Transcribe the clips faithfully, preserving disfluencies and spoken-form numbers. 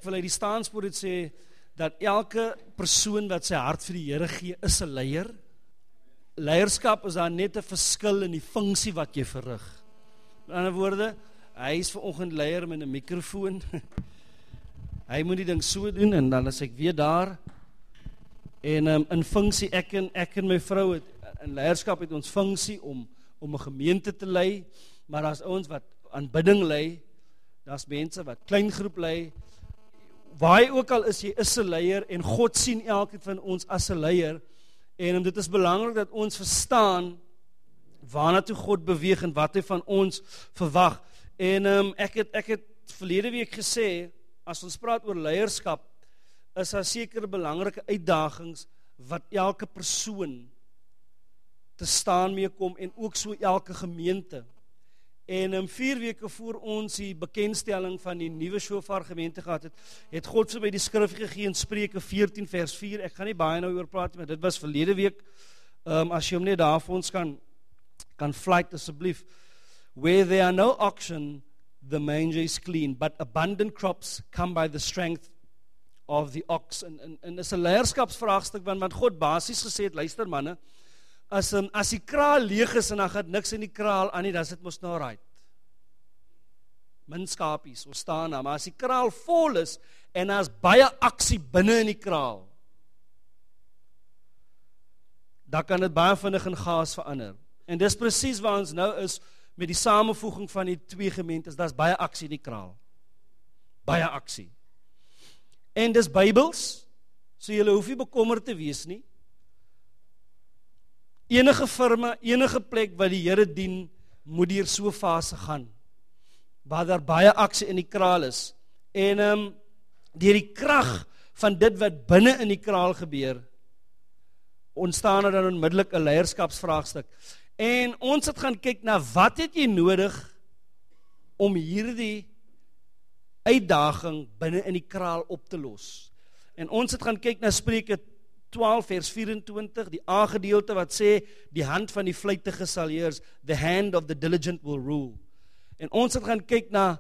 wil uit die staanspoor dit sê, dat elke persoon wat sy hart vir die Here gee, is 'n leier. Leierskap is daar net 'n verskil in die funksie wat jy verrig. Met ander woorde, hy is vanoggend leier met 'n mikrofoon. Hy moet die ding so doen, en dan is ek weer daar. En um, in funksie, ek en, ek en my vrou, het, in leierskap het ons funksie om, om 'n gemeente te lei, maar daar's ouens wat aanbidding lei, daar's mense wat kleingroep lei. Waar jy ook al is, jy is 'n leier, en God sien elkeen van ons as 'n leier, en um, dit is belangrik dat ons verstaan waarna toe God beweeg en wat hy van ons verwag. En um, ek het ek het verlede week gesê, as ons praat oor leierskap, is daar sekere belangrike uitdagings wat elke persoon te staan mee kom, en ook so elke gemeente. En um, vier weke voor ons die bekendstelling van die nuwe Shofar gemeente gehad het, het God vir my die skrif gegee in Spreuke veertien vers vier. Ek gaan nie baie nou oor praat, maar dit was verlede week. Um, as jy hom net daar vir ons kan kan flight asseblief. Where there are no oxen, the manger is clean, but abundant crops come by the strength of the ox. En, en, en is 'n leierskapsvraagstuk, want, want God basies gesê het, luister manne, as, um, as die kraal leeg is en dan gaan niks in die kraal aan nie, dan is dit mos nou right. Min skapies, ons staan daar, maar as die kraal vol is, en daar's baie aksie binne in die kraal, dan kan dit baie vinnig in gaas verander. En dis presies waar ons nou is, met die samevoeging van die twee gemeentes, daar's baie aksie in die kraal. Baie aksie. En dis Bybels, so julle hoef nie bekommerd te wees nie. Enige firma, enige plek wat die Here dien, moet deur so 'n fase gaan, waar daar baie aksie in die kraal is. En um, deur die krag van dit wat binne in die kraal gebeur, ontstaan er dan onmiddellik 'n leierskapsvraagstuk. En ons het gaan kyk na wat het jy nodig om hierdie uitdaging binne in die kraal op te los. En ons het gaan kyk na Spreuke twaalf vers vyf-en-twintig, die A-gedeelte wat sê, die hand van die vlytige sal heers, the hand of the diligent will rule. En ons het gaan kyk na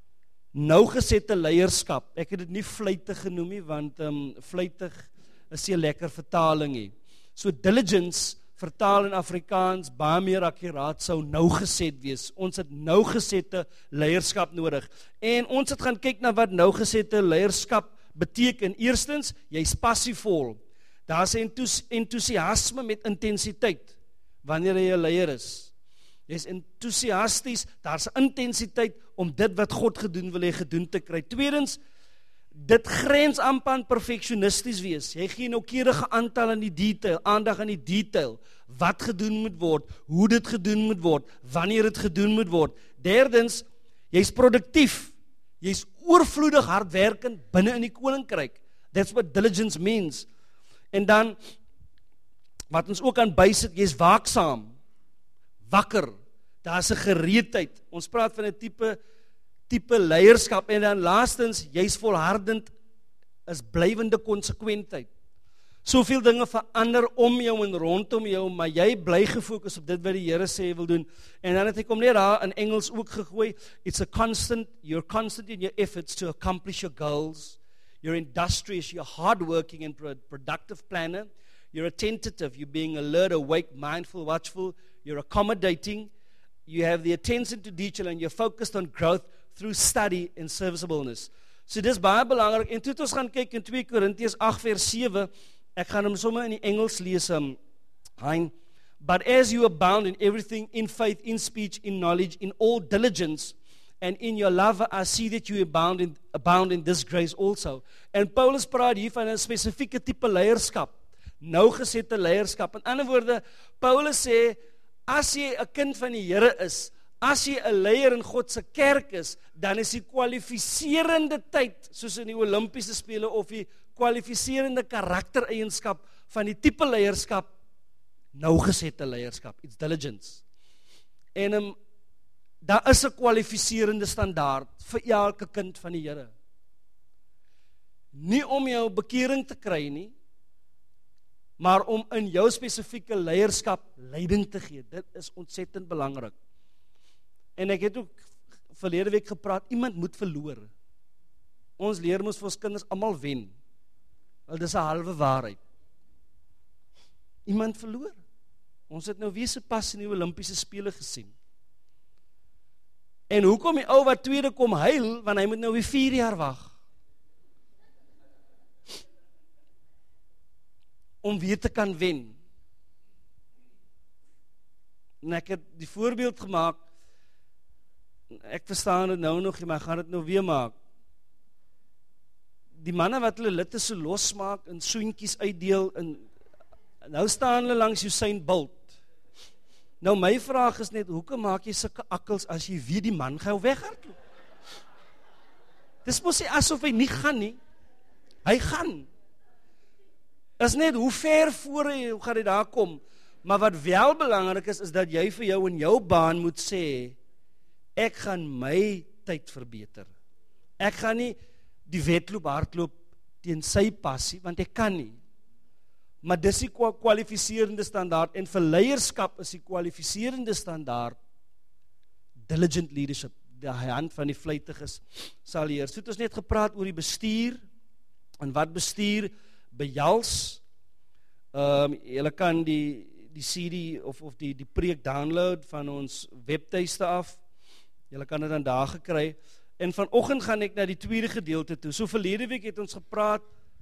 nougesette leierskap. Ek het dit nie vlytig genoem nie, want um, vlytig is 'n lekker vertaling nie. So diligence, vertaal in Afrikaans, baie meer akkuraat sou nougeset wees. Ons het nougesette leierskap nodig. En ons het gaan kyk na wat nougesette leierskap beteken. Eerstens, jy's passievol. Daar's 'n entoesiasme met intensiteit wanneer jy 'n leier is. Jy's entoesiasties, daar's 'n intensiteit om dit wat God gedoen wil hê gedoen te kry. Tweedens, dit grens amper aan perfeksionisties wees. Jy gee noukeurige aantal aan die detail, aandag aan die detail, wat gedoen moet word, hoe dit gedoen moet word, wanneer dit gedoen moet word. Derdens, jy's produktief. Jy's oorvloedig hardwerkend binne in die koninkryk. That's what diligence means. En dan, wat ons ook aan bysit, jy's waaksaam, wakker, daar's 'n gereedheid. Ons praat van 'n tipe tipe leierskap, en dan laastens, jy's volhardend, is blywende konsekwentheid. Soveel dinge verander om jou en rondom jou, maar jy bly gefokus op dit wat die Here sê hy wil doen. En dan het ek hom net daar in Engels ook gegooi, it's a constant, you're constant in your efforts to accomplish your goals. You're industrious, you're hardworking and productive planner. You're attentive, you're being alert, awake, mindful, watchful. You're accommodating. You have the attention to detail and you're focused on growth through study and serviceableness. So dis baie belangrik. En toe het ons gaan kyk in twee Korintiërs agt vers sewe. Ek gaan hom sommer in die Engels lees. Um, hein. But as you abound in everything, in faith, in speech, in knowledge, in all diligence, and in your love, I see that you abound in, abound in this grace also. En Paulus praat hier van 'n spesifieke tipe leierskap, nougesette leierskap. In ander woorde, Paulus sê, as jy 'n kind van die Here is, as jy 'n leier in God se kerk is, dan is die kwalifiserende tyd, soos in die Olimpiese spele, of die kwalifiserende karaktereienskap van die tipe leierskap, nougesette leierskap, it's diligence. En um, daar is 'n kwalifiserende standaard vir elke kind van die Here. Nie om jou bekering te kry nie, maar om in jou spesifieke leierskap leiding te gee. Dit is ontsettend belangrik. En ek het ook verlede week gepraat, iemand moet verloor. ons leer mos vir ons kinders almal wen. Wel, dis 'n halwe waarheid. Iemand verloor. Ons het nou weer se pas in die Olimpiese spele gesien. En hoekom die ou wat tweede kom huil, want hy moet nou weer vier jaar wag. Om weer te kan wen. En ek het die voorbeeld gemaak, ek verstaan dit nou nog, maar ek gaan dit nou weer maak. Die manne wat hulle litte so losmaak, en soentjies uitdeel, en nou staan hulle langs Usain Bolt. Nou my vraag is net, hoekom maak jy sulke akkels as jy weet die man gaan weghardloop? Dis mos nie asof hy nie gaan nie. Hy gaan. Is net hoe ver voor hy, hoe gaan hy daar kom. Maar wat wel belangrik is, is dat jy vir jou in jou baan moet sê, ek gaan my tyd verbeter. Ek gaan nie die wedloop hardloop teen sy passie, want ek kan nie. Maar dis die kwalifiserende standaard, en vir leierskap is die kwalifiserende standaard diligent leadership, die hand van die vlytiges sal heers. So het ons net gepraat oor die bestuur, en wat bestuur behels. Um, julle kan die, die C D of, of die, die preek download van ons webtuiste af, julle kan dit dan daar gekry, en vanoggend gaan ek na die tweede gedeelte toe. So verlede week het ons gepraat,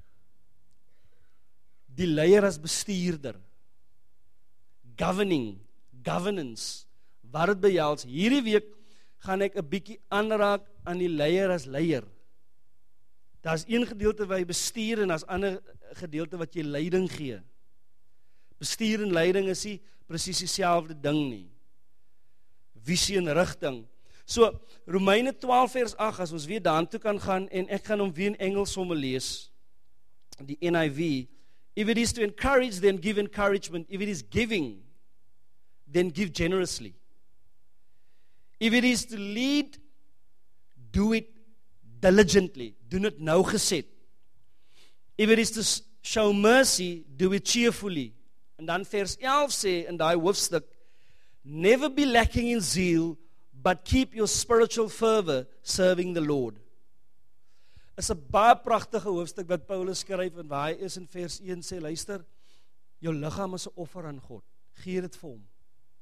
die leier as bestuurder, governing, governance, wat het behels. Hierdie week gaan ek 'n bietjie aanraak aan die leier as leier. Daar is een gedeelte waar jy bestuur, en daar is ander gedeelte wat jy leiding gee. Bestuur en leiding is nie presies dieselfde ding nie. Visie en rigting. So, Romeine twaalf vers agt, as ons weer daartoe kan gaan, en ek gaan hom weer in Engels somme lees, die N I V. If it is to encourage, then give encouragement. If it is giving, then give generously. If it is to lead, do it diligently. Doen dit nougeset. If it is to show mercy, do it cheerfully. En dan vers elf sê in daai hoofstuk, never be lacking in zeal, but keep your spiritual fervor serving the Lord. Is 'n baie pragtige hoofstuk wat Paulus skryf, en waar hy is in vers een sê, luister, jou liggaam is 'n offer aan God, gee dit vir hom.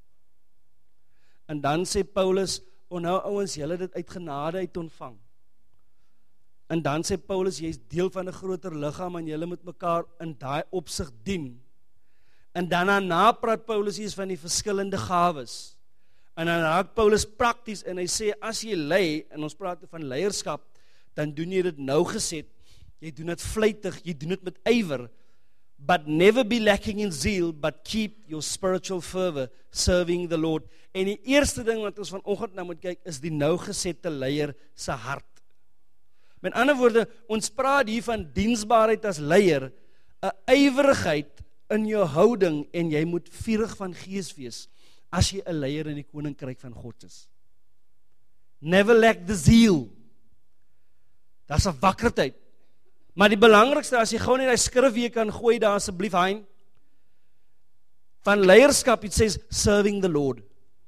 En dan sê Paulus, onthou ouens, julle het dit uit genade uit ontvang. En dan sê Paulus, jy is deel van 'n groter liggaam, en julle moet mekaar in daai opsig dien. En daarna praat Paulus hier van die verskillende gawes. En dan raak Paulus prakties, en hy sê, as jy lei, en ons praat van leierskap, dan doen jy dit nougeset, jy doen dit vlytig, jy doen dit met ywer, but never be lacking in zeal, but keep your spiritual fervor serving the Lord. En die eerste ding wat ons vanoggend nou moet kyk, is die nougesette leier se hart. Met ander woorde, ons praat hier van diensbaarheid as leier, 'n ywerigheid in jou houding, en jy moet vurig van gees wees, as jy 'n leier in die koninkryk van God is. Never lack the zeal. Dit is 'n wakkerdheid. Maar die belangrikste, as jy gou net die skrif weer kan gooi daar asseblief Hein, van leierskap, it says serving the Lord.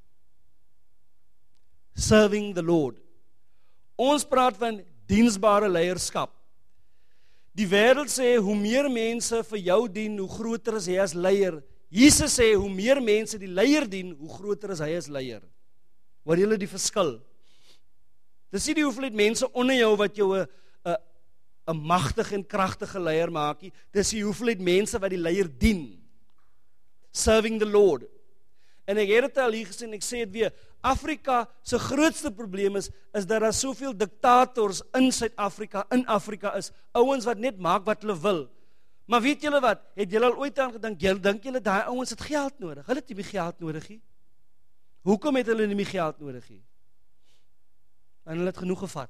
Serving the Lord. Ons praat van diensbare leierskap. Die wêreld sê, hoe meer mense vir jou dien, hoe groter is hy as leier. Jesus sê, hoe meer mense die leier dien, hoe groter is hy as leier. Hoor julle die verskil? Dis nie die hoeveelheid mense onder jou wat jou 'n 'n 'n magtige en kragtige leier maak nie. Dis die hoeveelheid mense wat die leier dien. Serving the Lord. En ek het dit al hier gesien, ek sê dit weer, Afrika se grootste probleem is, is dat daar soveel diktators in Suid-Afrika, in Afrika is, ouens wat net maak wat hulle wil. Maar weet julle wat, het julle al ooit aan gedink, julle dink julle daai ouens het geld nodig? Hulle het nie meer geld nodig nie. Hoekom het hulle nie meer geld nodig nie? En hulle het genoeg gevat.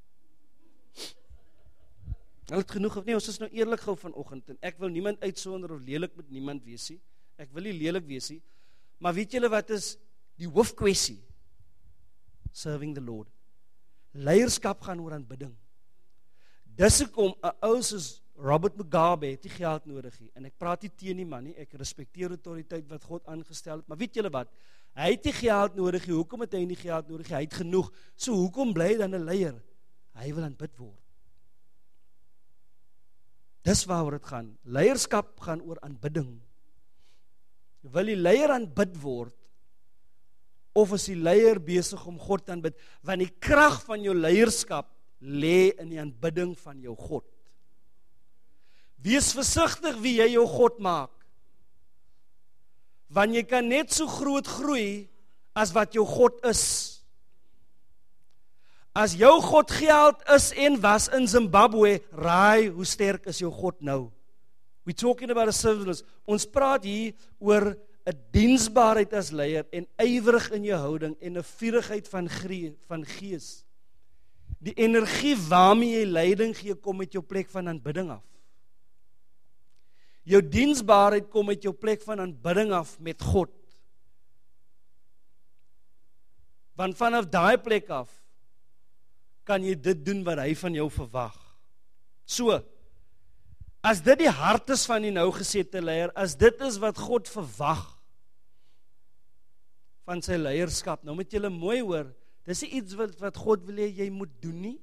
Hulle het genoeg, nee, ons is nou eerlik gou vanoggend, en ek wil niemand uitsonder of lelik met niemand wees nie. Ek wil nie lelik wees nie. Maar weet julle wat is die hoofkwessie? Serving the Lord. Leierskap gaan oor aanbidding. Dis hoekom 'n ou soos Robert Mugabe het nie geld nodig nie. En ek praat nie teen die man nie, ek respekteer die autoriteit wat God aangestel het, maar weet julle wat? Hy het nie geld nodig nie. Hoekom het hy nie geld nodig nie? Hy het genoeg. So hoekom bly hy dan 'n leier? Hy wil aanbid word. Dis waaroor dit gaan. Leierskap gaan oor aanbidding. Wil die leier aanbid word, of is die leier besig om God te aanbid? Want die krag van jou leierskap lê in die aanbidding van jou God. Wees versigtig wie jy jou God maak. Want jy kan net so groot groei as wat jou God is. As jou God geld is en was in Zimbabwe, raai hoe sterk is jou God nou? We're talking about a service. Ons praat hier oor 'n diensbaarheid as leier en ywerig in jou houding en 'n vurigheid van grie, van gees. Die energie waarmee jy leiding gee kom uit jou plek van aanbidding af. Jou diensbaarheid kom uit jou plek van aanbidding af met God. Want vanaf daai plek af kan jy dit doen wat hy van jou verwag. So, as dit die hart is van die nou gesette leier, as dit is wat God verwag van sy leierskap, nou moet julle mooi hoor, dis nie iets wat, wat God wil hê jy moet doen nie.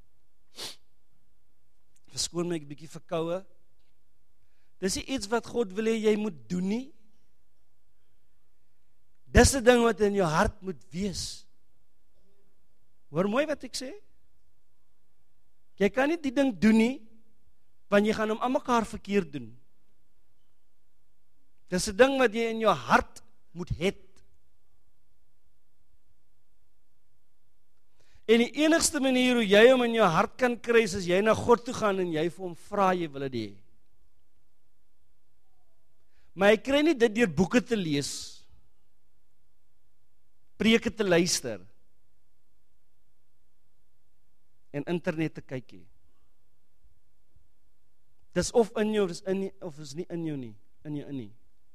Verskoon my 'n bietjie verkoue. Dis nie iets wat God wil hê jy moet doen nie. Dis 'n ding wat in jou hart moet wees. Hoor mooi wat ek sê. Jy kan nie die ding doen nie, want jy gaan hom aan mekaar verkeerd doen. Dis 'n ding wat jy in jou hart moet hê. En die enigste manier hoe jy hom in jou hart kan kry, is as jy na God toe gaan en jy vir hom vra jy wil dit hê. Maar jy kry nie dit deur boeke te lees, preke te luister, en internet te kyk nie. Dis of in jou, dis in, of is nie in jou nie, in jou in nie.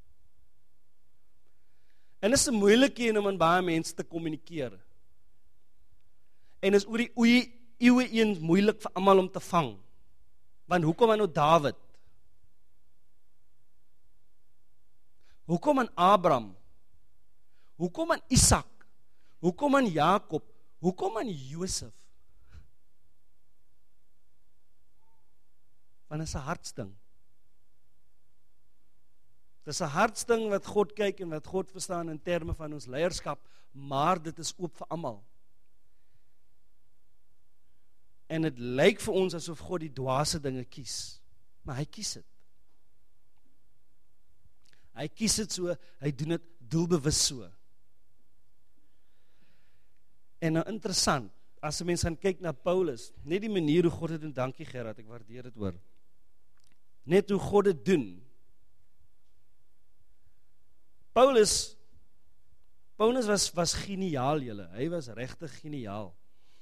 En dit is 'n moeilike een om aan baie mense te kommunikeer. En is oor die oeie eeue een moeilik vir almal om te vang. Want hoekom aan nou Dawid? Hoekom aan Abraham? Hoekom aan Isak? Hoekom aan Jakob? Hoekom aan Josef? Want dit is 'n hartsding. Dit is 'n hartsding wat God kyk en wat God verstaan in terme van ons leierskap, maar dit is oop vir almal. En dit lyk vir ons asof God die dwaase dinge kies, maar hy kies dit. Hy kies dit so, hy doen dit doelbewus so. En nou interessant, as 'n mens gaan kyk na Paulus, net die manier hoe God dit doen, dankie Gerard, ek waardeer dit hoor. Net hoe God dit doen. Paulus, Paulus was, was geniaal julle, hy was regtig geniaal.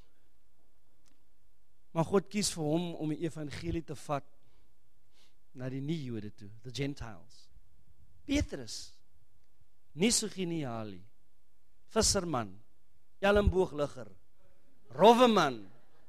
Maar God kies vir hom om die evangelie te vat na die nie-Jode toe, the Gentiles. Petrus, nie so geniaal nie, visserman, jalmboogligger, rowweman,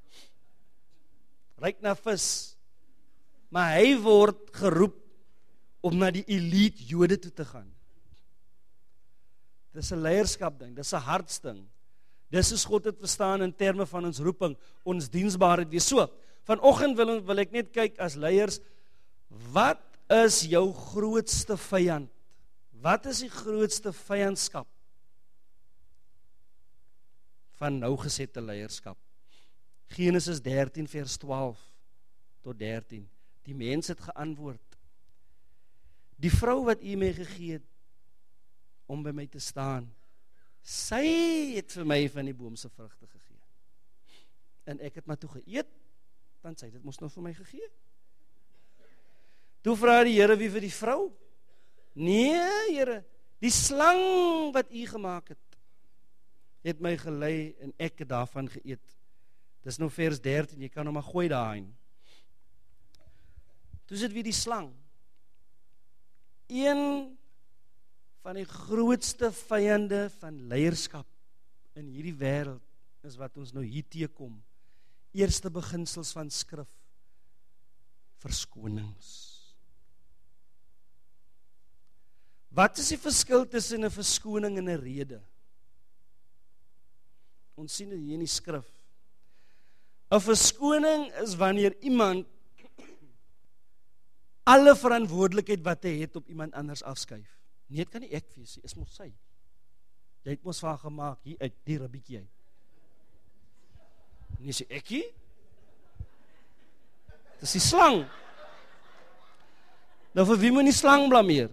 ryk na vis, maar hy word geroep om na die elite Jode toe te gaan. Dis 'n leierskap ding, dis 'n hartsding. Dis is God het verstaan in terme van ons roeping, ons diensbaarheid wees. So, vanoggend wil, wil ek net kyk as leiers, wat is jou grootste vyand? Wat is die grootste vyandskap van nou gesette leierskap? Genesis dertien vers twaalf tot dertien. Die mens het geantwoord: die vrou wat u my gegee het om by my te staan, sy het vir my van die boom se vrugte gegee. En ek het maar toe geëet, want sy het dit mos nog vir my gegee. Toe vra die Here, wie vir die vrou? Nee, Here, die slang wat u gemaak het, het my gelei en ek het daarvan geëet. Dis nou vers dertien, jy kan hom maar gooi daarin. Toe sit wie die slang. Een van die grootste vyande van leierskap in hierdie wêreld is wat ons nou hier teekom. Eerste beginsels van skrif. Verskonings. Wat is die verskil tussen 'n verskoning en 'n rede? Ons sien dit hier in die skrif. 'n Verskoning is wanneer iemand alle verantwoordelikheid wat hy het op iemand anders afskuif. Nee, dit kan nie ek wees, is mos sy. Jy het mos van gemaak, hier uit, die ribbietjie uit. Nee, sê ekkie? Dit is die slang. Nou vir wie moet die slang blameer?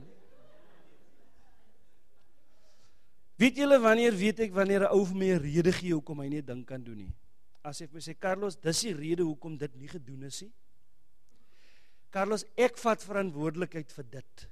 Weet julle wanneer weet ek wanneer 'n ou vir my 'n rede gee hoekom hy nie ding kan doen nie? As hy vir my sê, Carlos, dis die rede hoekom dit nie gedoen is nie. Carlos, ek vat verantwoordelikheid vir dit.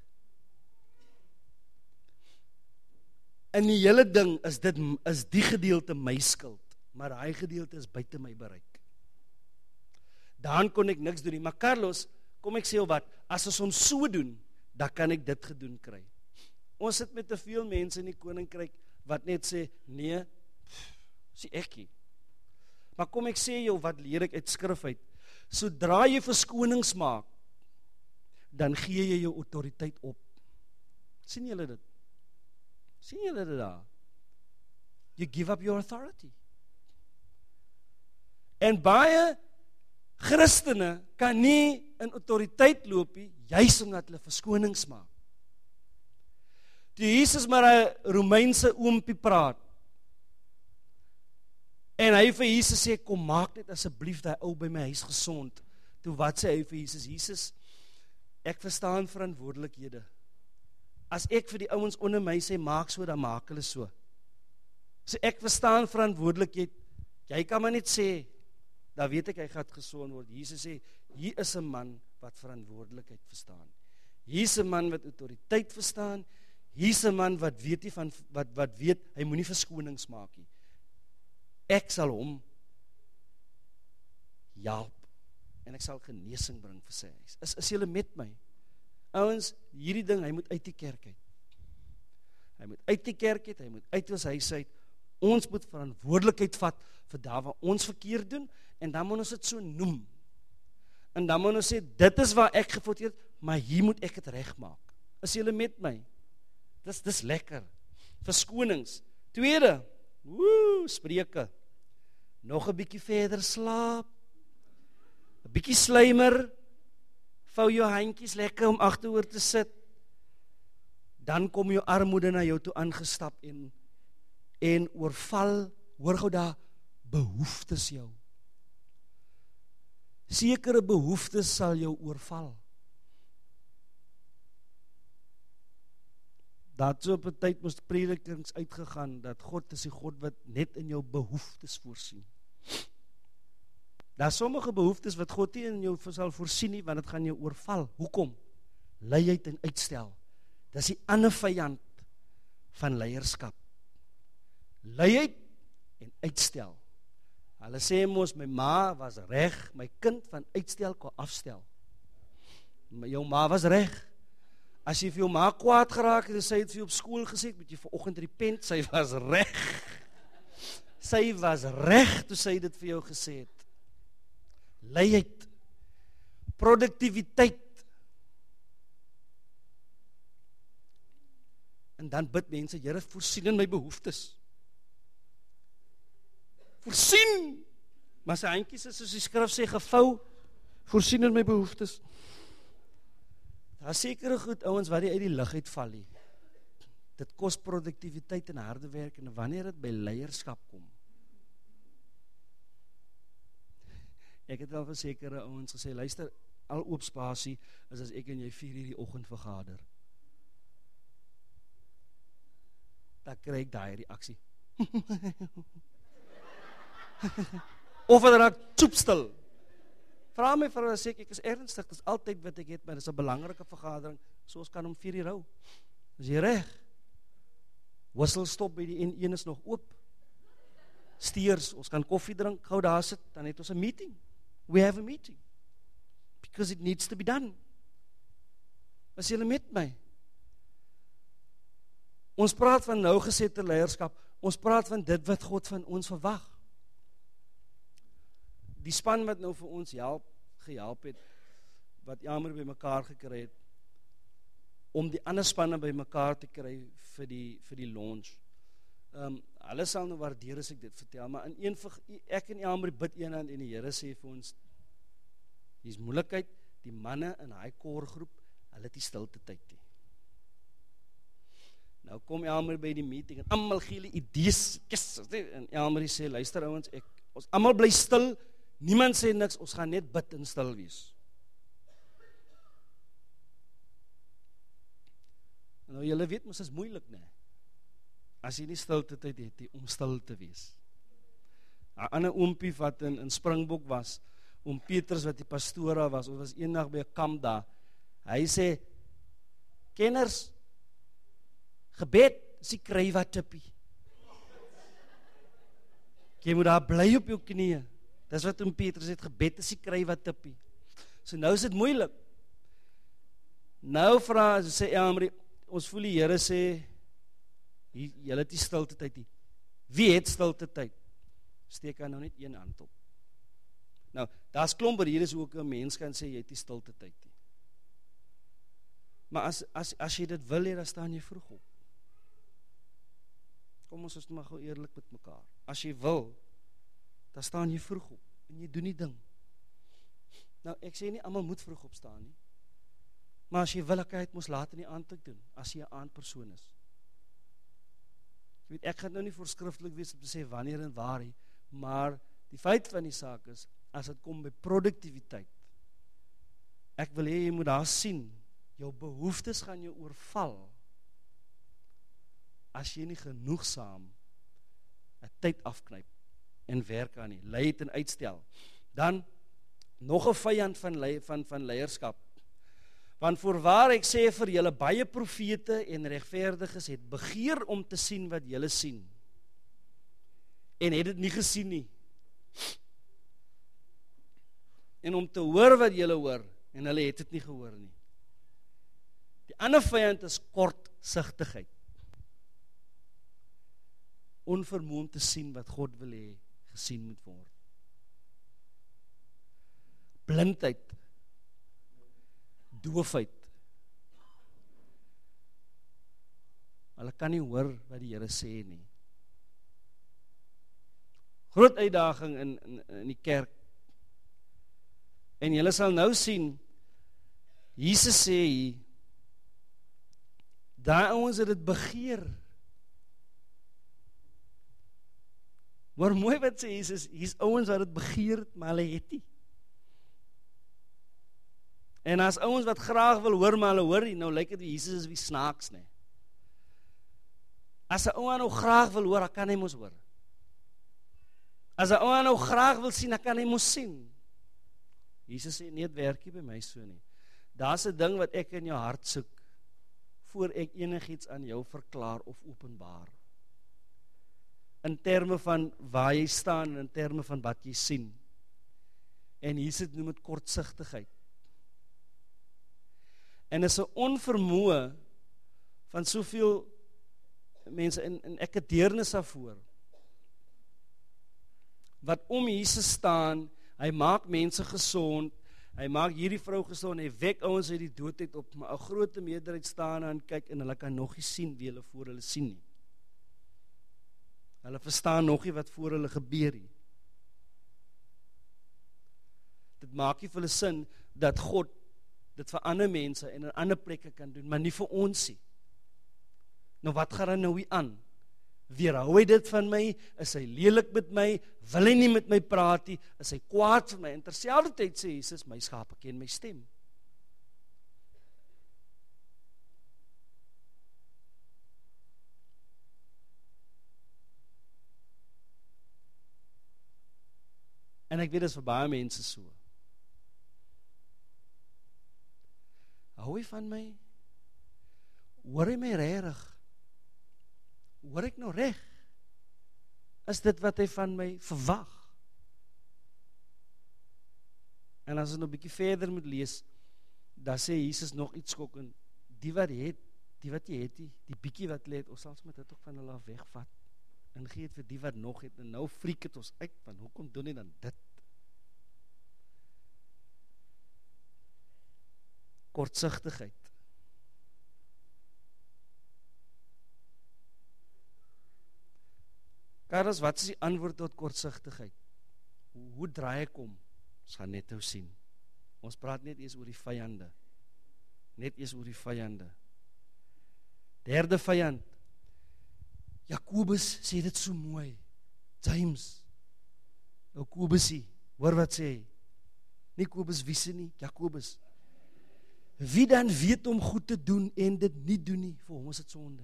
In die hele ding is dit is die gedeelte my skuld, maar hy gedeelte is buite my bereik. Dan kon ek niks doen nie, maar Carlos, kom ek sê jou wat, as ons hom so doen, dan kan ek dit gedoen kry. Ons sit met te veel mense in die koninkryk wat net sê, nee, sê ekkie. Maar kom ek sê jou wat leer ek uit skrif uit, sodra jy verskonings maak, dan gee jy jou autoriteit op. Sien julle dit? Sien julle dit daar? You give up your authority. En baie Christene kan nie in autoriteit loop nie, juis omdat hulle verskonings maak. Toe Jesus maar 'n Romeinse oompie praat, en hy vir Jesus sê, kom maak net asseblief daai ou by my huis gesond. Toe wat sê hy vir Jesus? Jesus, ek verstaan verantwoordelikhede. As ek vir die ouens onder my sê, maak so, dan maak hulle so. So ek verstaan verantwoordelikheid. Jy kan maar net sê, dan weet ek hy gaan gesond word. Jesus sê, hier is 'n man wat verantwoordelikheid verstaan. Hier is 'n man wat autoriteit verstaan. Hier is 'n man wat weet nie van wat wat weet, hy moenie verskonings maak nie. Ek sal hom help en ek sal genesing bring vir sy huis. Is is julle met my? Ouens, hierdie ding, hy moet uit die kerk uit. Hy moet uit die kerk uit, hy moet uit ons huis uit. Ons moet verantwoordelikheid vat vir daar waar ons verkeerd doen en dan moet ons dit so noem. En dan moet ons sê, dit is waar ek gefout het, maar hier moet ek dit regmaak. Is julle met my? Dis dis lekker. Verskonings. Tweede, woe, Spreuke. Nog 'n bietjie verder slaap. 'n Bietjie slymer. Vou jou handjies lekker om agteroor te sit. Dan kom jou armoede na jou toe aangestap en en oorval, hoor gou daar, behoeftes jou. Sekere behoeftes sal jou oorval. Dat so op 'n tyd moes predikings uitgegaan, dat God is die God wat net in jou behoeftes voorsien. Daar sommige behoeftes wat God nie in jou sal voorsien nie, want dit gaan jou oorval. Hoekom? Luiheid en uitstel. Dis die ander vyand van leierskap. Luiheid en uitstel. Hulle sê mos, my ma was reg, my kind van uitstel kon afstel. Jou ma was reg. As jy vir jou ma kwaad geraak het, sy het vir jou op skool gesê, moet jy vanoggend repent, sy was reg. Sy was reg toe sy dit vir jou gesê het. Luiheid, produktiwiteit. En dan bid mense, Here, voorsien in my behoeftes. Voorsien! Maar sy handjies is soos die skrif sê, gevou, voorsien in my behoeftes. Daar is sekere goed, ouens, wat die uit die lug uitval nie. Dit kos produktiwiteit en harde werk, en wanneer dit by leierskap kom. Ek het al vir sekere ouens gesê, luister, al oop spasie, is as ek en jy vier uur die oggend vergader. Dan kry ek daai reaksie. Of het raak toepstil. Vra my vir hulle sê ek, ek is ernstig, dit is altyd wat ek het, maar dit is 'n belangrike vergadering, so ons kan om vier uur hou. Is jy reg? Wissel stop by die N een is nog oop. Steers, ons kan koffie drink, gou daar sit, dan het ons 'n meeting. We have a meeting. Because it needs to be done. Is julle met my? Ons praat van nou gesette leierskap, ons praat van dit wat God van ons verwag. Die span wat nou vir ons help, gehelp het, wat jammer by mekaar gekry het, om die ander spanne by mekaar te kry vir die, vir die launch. Um, hulle sal nou waardeer as ek dit vertel, maar in een, ek en jammer bid een hand en die Here sê vir ons, hier is moeilikheid, die manne in daai koorgroep, hulle het die stilte tyd nie. Nou kom Elmarie by die meeting, en almal gee hulle idees, yes, en Elmarie sê, luister ouens, ek, ons almal bly stil, niemand sê niks, ons gaan net bid en stil wees. Nou, julle weet, mos is moeilik, nee. As jy nie stilte tyd het, om stil te wees. 'n Ander oompie wat in, in Springbok was, oom Petrus wat die pastora was, ons was eendag by 'n kamp daar, hy sê, kenners, gebed is die krywa tippie. Jy moet daar bly op jou knieë. Dis wat oom Petrus het, gebed is die krywa tippie. So nou is dit moeilik. Nou vra, so sê Elmarie, ons voel die Here sê, julle het die stilte tyd nie. Wie het stilte tyd? Steek hy nou net een hand op. Nou, daar's klomper, hier is ook 'n mens kan sê, jy het die stilte tyd nie. Maar as, as, as jy dit wil hê, dan staan jy vroeg op. Kom ons is maar gou eerlik met mekaar. As jy wil, dan staan jy vroeg op, en jy doen die ding. Nou, ek sê nie, almal moet vroeg opstaan nie. Maar as jy wil, kan jy het mos laat in die aand ook doen, as jy 'n aandpersoon is. Jy weet, ek gaan nou nie voorskriftelik wees om te sê wanneer en waar nie, maar die feit van die saak is, as het kom by produktiwiteit, ek wil hê jy moet daar sien, jou behoeftes gaan jou oorval, as jy nie genoegsaam 'n tyd afknyp en werk aan nie, lei het en uitstel. Dan, nog 'n vyand van, lei, van, van leierskap, want voorwaar ek sê vir julle, baie profete en regverdiges het begeer om te sien wat julle sien, en het dit nie gesien nie, en om te hoor wat julle hoor, en hulle het dit nie gehoor nie. Die ander vyand is kortsigtigheid, onvermoë om te sien wat God wil hê gesien moet word. Blindheid, doofheid. Hulle kan nie hoor wat die Here sê nie. Groot uitdaging in, in, in die kerk. En julle sal nou sien, Jesus sê hier, daai ouens het dit begeer. Maar mooi wat sê Jesus, hier's ouens wat dit begeer, maar hulle het nie. En as ouens wat graag wil hoor, maar hulle hoor nie, nou lyk dit Jesus is wie snaaks, nee. As 'n ou nou graag wil hoor, dan kan hy mos hoor. As 'n ou nou graag wil sien, dan kan hy mos sien. Jesus sê, nee, het werk nie by my so nie. Daar's 'n ding wat ek in jou hart soek, voor ek enigiets aan jou verklaar of openbaar. In terme van waar jy staan, en in terme van wat jy sien. En Jesus noem dit kortsigtigheid. En is 'n onvermoë van soveel mense, en, en ek het deernis daarvoor, wat om Jesus staan, hy maak mense gesond, hy maak hierdie vrou gesond, hy wek ouens uit die doodheid op, maar 'n groot meerderheid staan en kyk, en hulle kan nog nie sien wie hulle voor hulle sien nie. Hulle verstaan nog nie wat voor hulle gebeur nie. Dit maak nie vir hulle sin, dat God dit vir ander mense en in ander plekke kan doen, maar nie vir ons nie. Nou wat gaan dan nou hier aan? Weerhou hy dit van my? Is hy lelik met my? Wil hy nie met my praat nie? Is hy kwaad vir my? En terselfdertyd sê Jesus, my skape ken my stem. En ek weet dit is vir baie mense so. Hou hy van my? Hoor hy my regtig? Hoor ek nou reg? Is dit wat hy van my verwag? En as ons nog 'n bietjie verder moet lees, dan sê Jesus nog iets skokkend. Die wat het, die wat jy het, die, die bietjie wat jy het, ons sal met dit ook van hulle af wegvat. En gee het vir die wat nog het, en nou friek het ons uit, van hoekom doen hy dan dit? Kortsigtigheid. Karels, wat is die antwoord tot kortsigtigheid? Hoe, hoe draai ek om? Ons gaan net nou sien. Ons praat net eers oor die vyande. Net eers oor die vyande. Derde vyand. Jakobus sê dit so mooi. James. Jakobusie. Hoor wat sê hy? Nie Kobus wiese nie, Jakobus. Wie dan weet om goed te doen en dit nie doen nie, vir hom is dit sonde.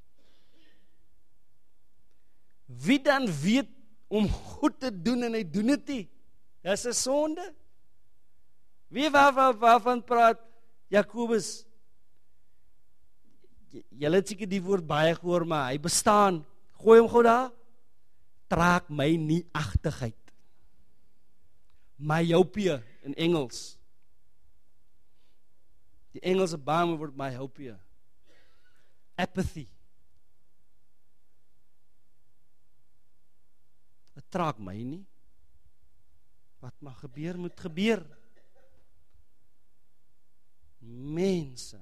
Wie dan weet om goed te doen en hy doen dit nie, dis 'n sonde. Wie waar, waar, waarvan praat Jakobus? Julle het seker die woord baie gehoor, maar hy bestaan. Gooi hom gou daar. Traak my nie agtigheid. Myopia in Engels. Die Engelse Bijbel word myopia. Apathy. Het traak my nie. Wat mag gebeur, moet gebeur. Mense,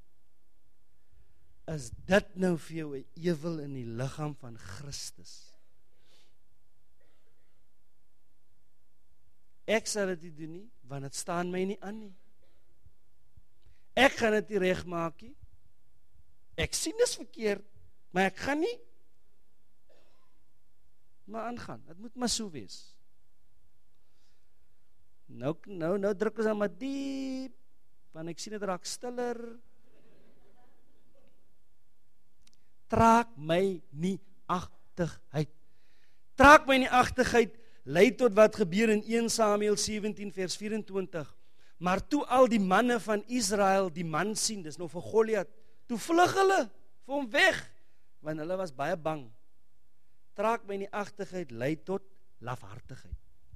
is dit nou vir jou 'n ewel in die liggaam van Christus? Ek sal dit nie doen nie, want dit staan my nie aan nie. Ek gaan dit nie regmaak nie. Ek sien dis verkeerd, maar ek gaan nie maar aangaan. Dit moet maar so wees. Nou, nou, nou druk ons aan maar diep, want ek sien dit raak stiller. Traak my nie agtigheid. Traak my nie agtigheid, lei tot wat gebeur in Eerste Samuel sewentien vers vyf-en-twintig. Maar toe al die manne van Israel die man sien, dis nou vir Goliat, toe vlug hulle vir hom weg, want hulle was baie bang. Traak my nie agtigheid, lei tot lafhartigheid.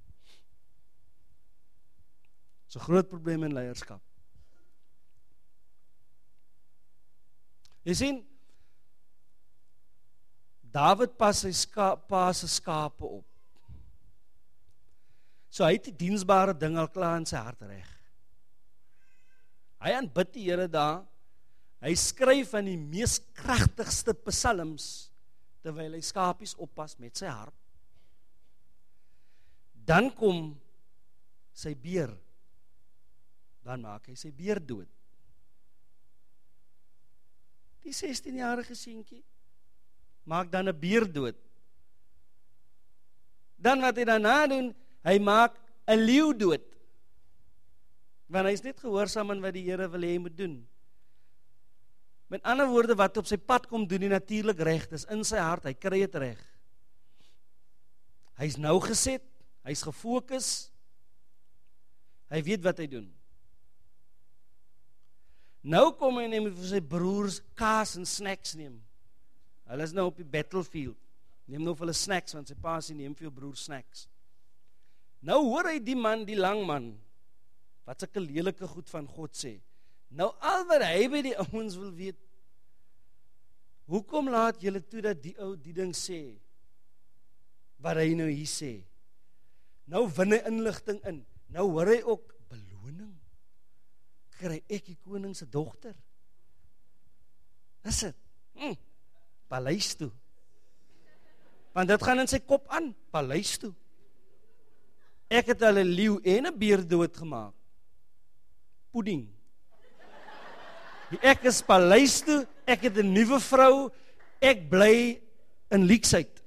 Dis 'n groot probleem in leierskap. Jy sien, Dawid pas sy ska, pa se skape op. So hy het die diensbare ding al klaar in sy hart reg. Hy aanbid die Here daar. Hy skryf van die mees kragtigste psalms terwyl hy skapies oppas met sy harp. Dan kom sy beer. Dan maak hy sy beer dood. Die sestienjarige seentjie maak dan 'n beer dood. Dan wat hy daarna doen, hy maak 'n leeu dood. Want hy is net gehoorsaam aan wat die Here wil hê hy moet doen. Met ander woorde, wat op sy pad kom doen, die natuurlik reg, dis in sy hart, hy kry dit reg. Hy's nou geset, hy's gefokus, hy weet wat hy doen. Nou kom hy en hy moet vir sy broers kaas en snacks neem. Hulle is nou op die battlefield. Neem nou vir hulle snacks, want sy pa sê neem vir jou broer snacks. Nou hoor hy die man, die lang man, wat sulke lelike goed van God sê. Nou al wat hy by die ouens wil weet, hoekom laat julle toe dat die ou die ding sê, wat hy nou hier sê? Nou win hy inligting in. Nou hoor hy ook beloning. Kry ek die koning se dogter? Is dit? Hm. Paleis toe. Want dit gaan in sy kop aan, paleis toe. Ek het al 'n leeu en 'n beer doodgemaak. Pudding. Ek is paleis toe, ek het 'n nuwe vrou, ek bly in leksheid.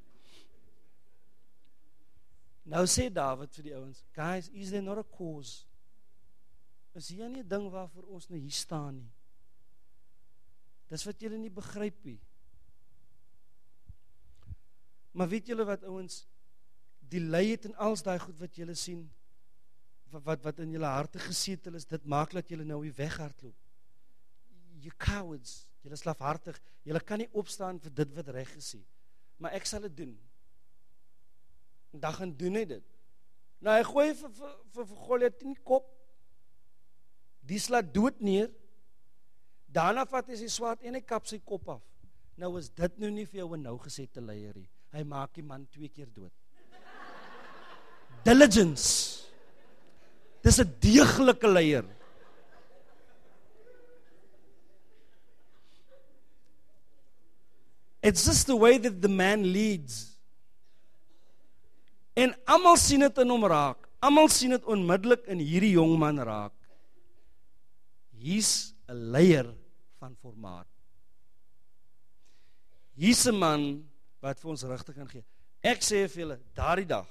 Nou sê Dawid vir die ouens, guys, is there not a cause? Is hier nie 'n ding waarvoor ons nou hier staan nie? Dis wat julle nie begryp nie. Maar weet julle wat, ouens, die leid en als daai goed wat julle sien, wat, wat, wat in julle harte gesetel is, dit maak dat julle nou hier weghardloop. You cowards, julle is lafhartig, julle kan nie opstaan vir dit wat reg is nie. Maar ek sal dit doen. En dan gaan doen hy dit. Nou hy gooi vir, vir, vir, vir Goliat in die kop, die slaat dood neer, daarna vat hy sy swaard en hy kap sy kop af. Nou is dit nou nie vir jou 'n nou gesette leier nie. Hy maak die man twee keer dood. Diligence. Dis 'n deeglike leier. It's just the way that the man leads. En almal sien dit in hom raak. almal sien dit onmiddellik in hierdie jong man raak. Hier's 'n leier van formaat. Hier's 'n man wat vir ons rigting kan gee. Ek sê vir julle, daardie dag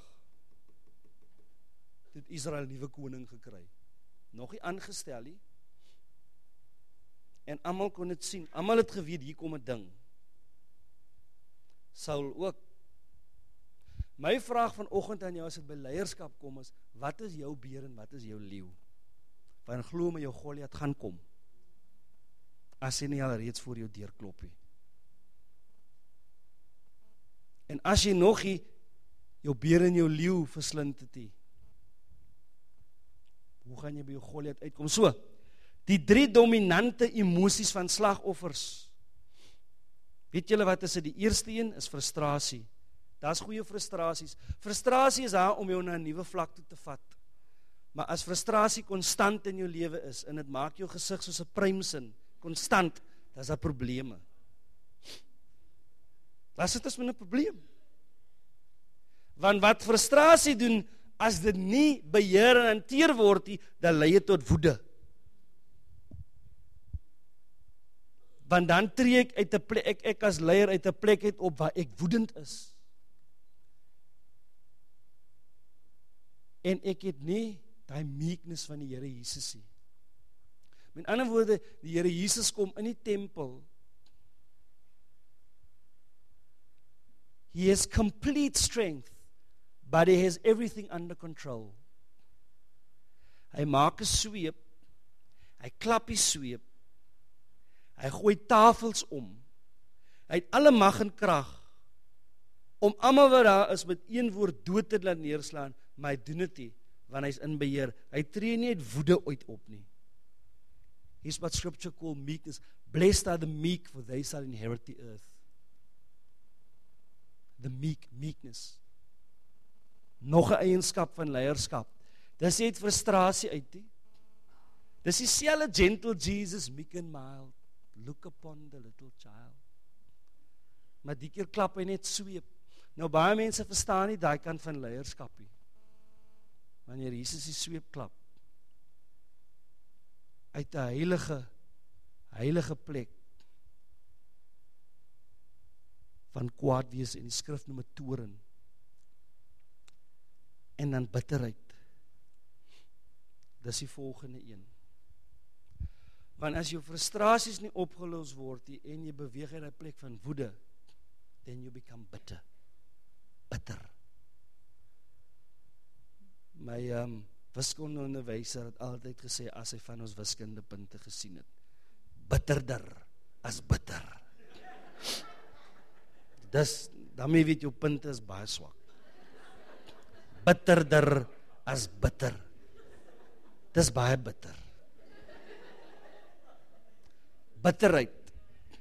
het Israel 'n nuwe koning gekry. Nog nie aangestel nie. En almal kon dit sien. Almal het geweet hier kom 'n ding. Saul ook. My vraag vanoggend aan jou as dit by leierskap kom is, wat is jou beer en wat is jou leeu? Want glo my, jou Goliat gaan kom. As hy nie al reeds voor jou deur klop nie. En as jy nog nie jou beer en jou leeu verslind het nie, hoe gaan jy by jou Goliat uitkom? So, die drie dominante emosies van slagoffers. Weet julle wat is dit? Die eerste een is frustrasie. Daar's goeie frustrasies. Frustrasie is daar om jou na 'n nuwe vlak toe te vat. Maar as frustrasie konstant in jou lewe is, en dit maak jou gesig soos 'n pruimsin, konstant, dan is daar probleme. Was dit is met 'n probleem. Want wat frustrasie doen, as dit nie beheer en hanteer word nie, dan lei dit tot woede. Want dan tree ek uit 'n plek, ek, ek as leier uit 'n plek uit op waar ek woedend is. En ek het nie daai meekness van die Here Jesus nie. Met ander woorde, die Here Jesus kom in die tempel. He has complete strength, but he has everything under control. Hy maak 'n sweep, hy klap die sweep, hy gooi tafels om, hy het alle mag en krag, om almal wat daar is met een woord dood te laat neerslaan, maar hy doen dit nie, want hy is in beheer. Hy tree nie uit woede uit op nie. He's what scripture call meekness. Blessed are the meek, for they shall inherit the earth. The meek, meekness. Nog 'n eienskap van leierskap. Dis nie frustrasie uit nie. Dis dieselfde gentle Jesus, meek and mild. Look upon the little child. Maar die keer klap hy net sweep. Nou baie mense verstaan nie daai kant van leierskap nie. Wanneer Jesus die sweep klap, uit 'n heilige, heilige plek, van kwaad wees, en die skrif noem het toren, en dan bitterheid. Dis die volgende een. Want as jou frustrasies nie opgelos word nie, en jy beweeg in 'n plek van woede, then you become bitter. Bitter. My um, wiskundeonderwyser het altyd gesê, as hy van ons wiskundepunte gesien het, bitterder as bitter. Dis, daarmee weet jou punte is baie swak. Bitterder as bitter. Dis baie bitter. Bitterheid.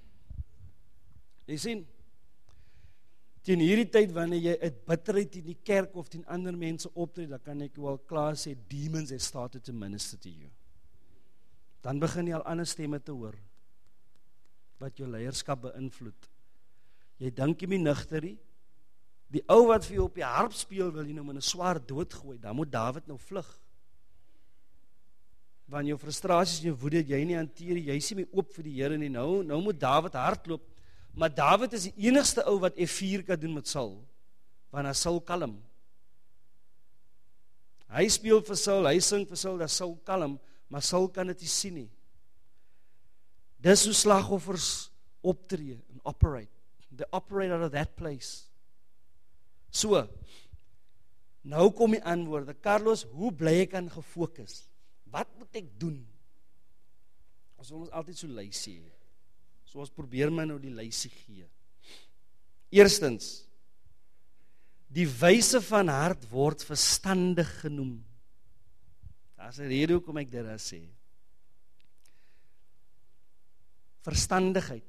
Jy sien, teen hierdie tyd, wanneer jy uit bitterheid in die kerk of teen ander mense optree, dan kan ek wel klaar sê, demons have started to minister to you. Dan begin jy al ander stemme te hoor, wat jou leierskap beïnvloed. Jy dink jy nie nigter nie, die ou wat vir jou op die harp speel, wil jy nou met 'n swaard dood gooi, dan moet Dawid nou vlug. Want jou frustrasies en jou woede, jy nie hanteer, jy is nie meer oop vir die Here nie, nou, nou moet Dawid hardloop, maar Dawid is die enigste ou wat F vier kan doen met Saul, want hy Saul kalm. Hy speel vir Saul, hy sing vir Saul, dat Saul kalm, maar Saul kan dit nie sien nie. Dis hoe slagoffers optree en operate. They operate out of that place. So, nou kom die antwoorde. Carlos, hoe bly ek aan gefokus? Wat moet ek doen? Ons wil ons altyd so lysie hê. So ons probeer my nou die lysie gee. Eerstens, die wyse van hart word verstandig genoem. Daar is 'n rede hoekom ek dit daar sê. Verstandigheid.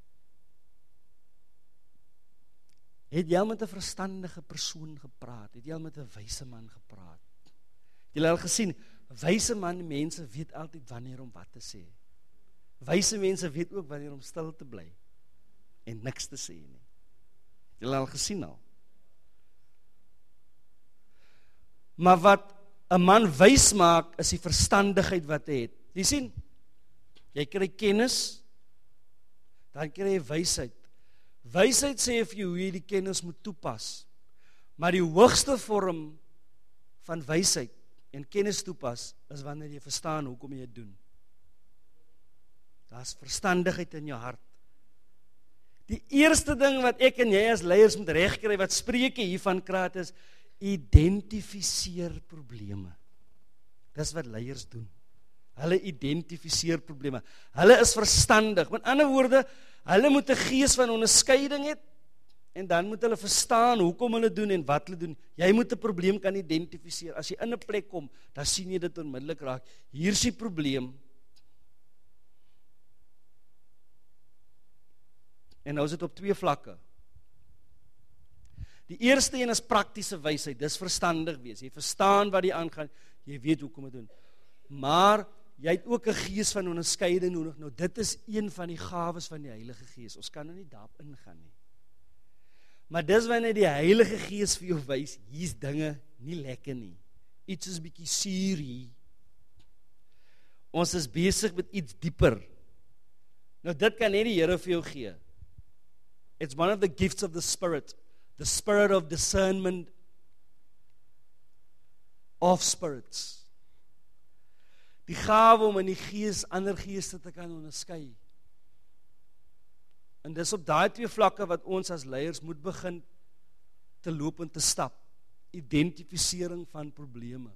Het jy al met 'n verstandige persoon gepraat? Het jy al met 'n wyse man gepraat? Het jy al gesien, wyse man mense weet altyd wanneer om wat te sê. Wyse mense weet ook wanneer om stil te bly en niks te sê nie. Het jy al gesien al? Maar wat 'n man wys maak is die verstandigheid wat hy het. Jy sien, jy kry kennis, dan kry jy wysheid. Wysheid sê vir jou hoe jy die kennis moet toepas. Maar die hoogste vorm van wysheid en kennis toepas is wanneer jy verstaan hoekom jy dit doen. Daar's verstandigheid in jou hart. Die eerste ding wat ek en jy as leiers moet regkry, wat Spreuke hiervan kraat is, identifiseer probleme. Dis wat leiers doen. Hulle identifiseer probleme. Hulle is verstandig. Met ander woorde, hulle moet 'n gees van onderskeiding hê, en dan moet hulle verstaan hoekom hulle doen en wat hulle doen. Jy moet 'n probleem kan identifiseer. As jy in 'n plek kom, dan sien jy dit onmiddellik raak. Hier is die probleem. En nou is dit op twee vlakke. Die eerste een is praktiese wysheid, dis verstandig wees. Jy verstaan wat die aangaan, jy weet hoekom dit doen. Maar jy het ook 'n gees van onderskeiding nodig. Nou dit is een van die gawes van die Heilige Gees. Ons kan nou nie daarop ingaan nie. Maar dis wanneer die Heilige Gees vir jou wys, hier's dinge nie lekker nie. Iets is bietjie suur hier. Ons is besig met iets dieper. Nou dit kan net die Here vir jou gee. It's one of the gifts of the Spirit. The spirit of discernment of spirits. Die gawe om in die gees ander geeste te kan onderskei. En dis op daai twee vlakke wat ons as leiers moet begin te loop en te stap. Identifisering van probleme.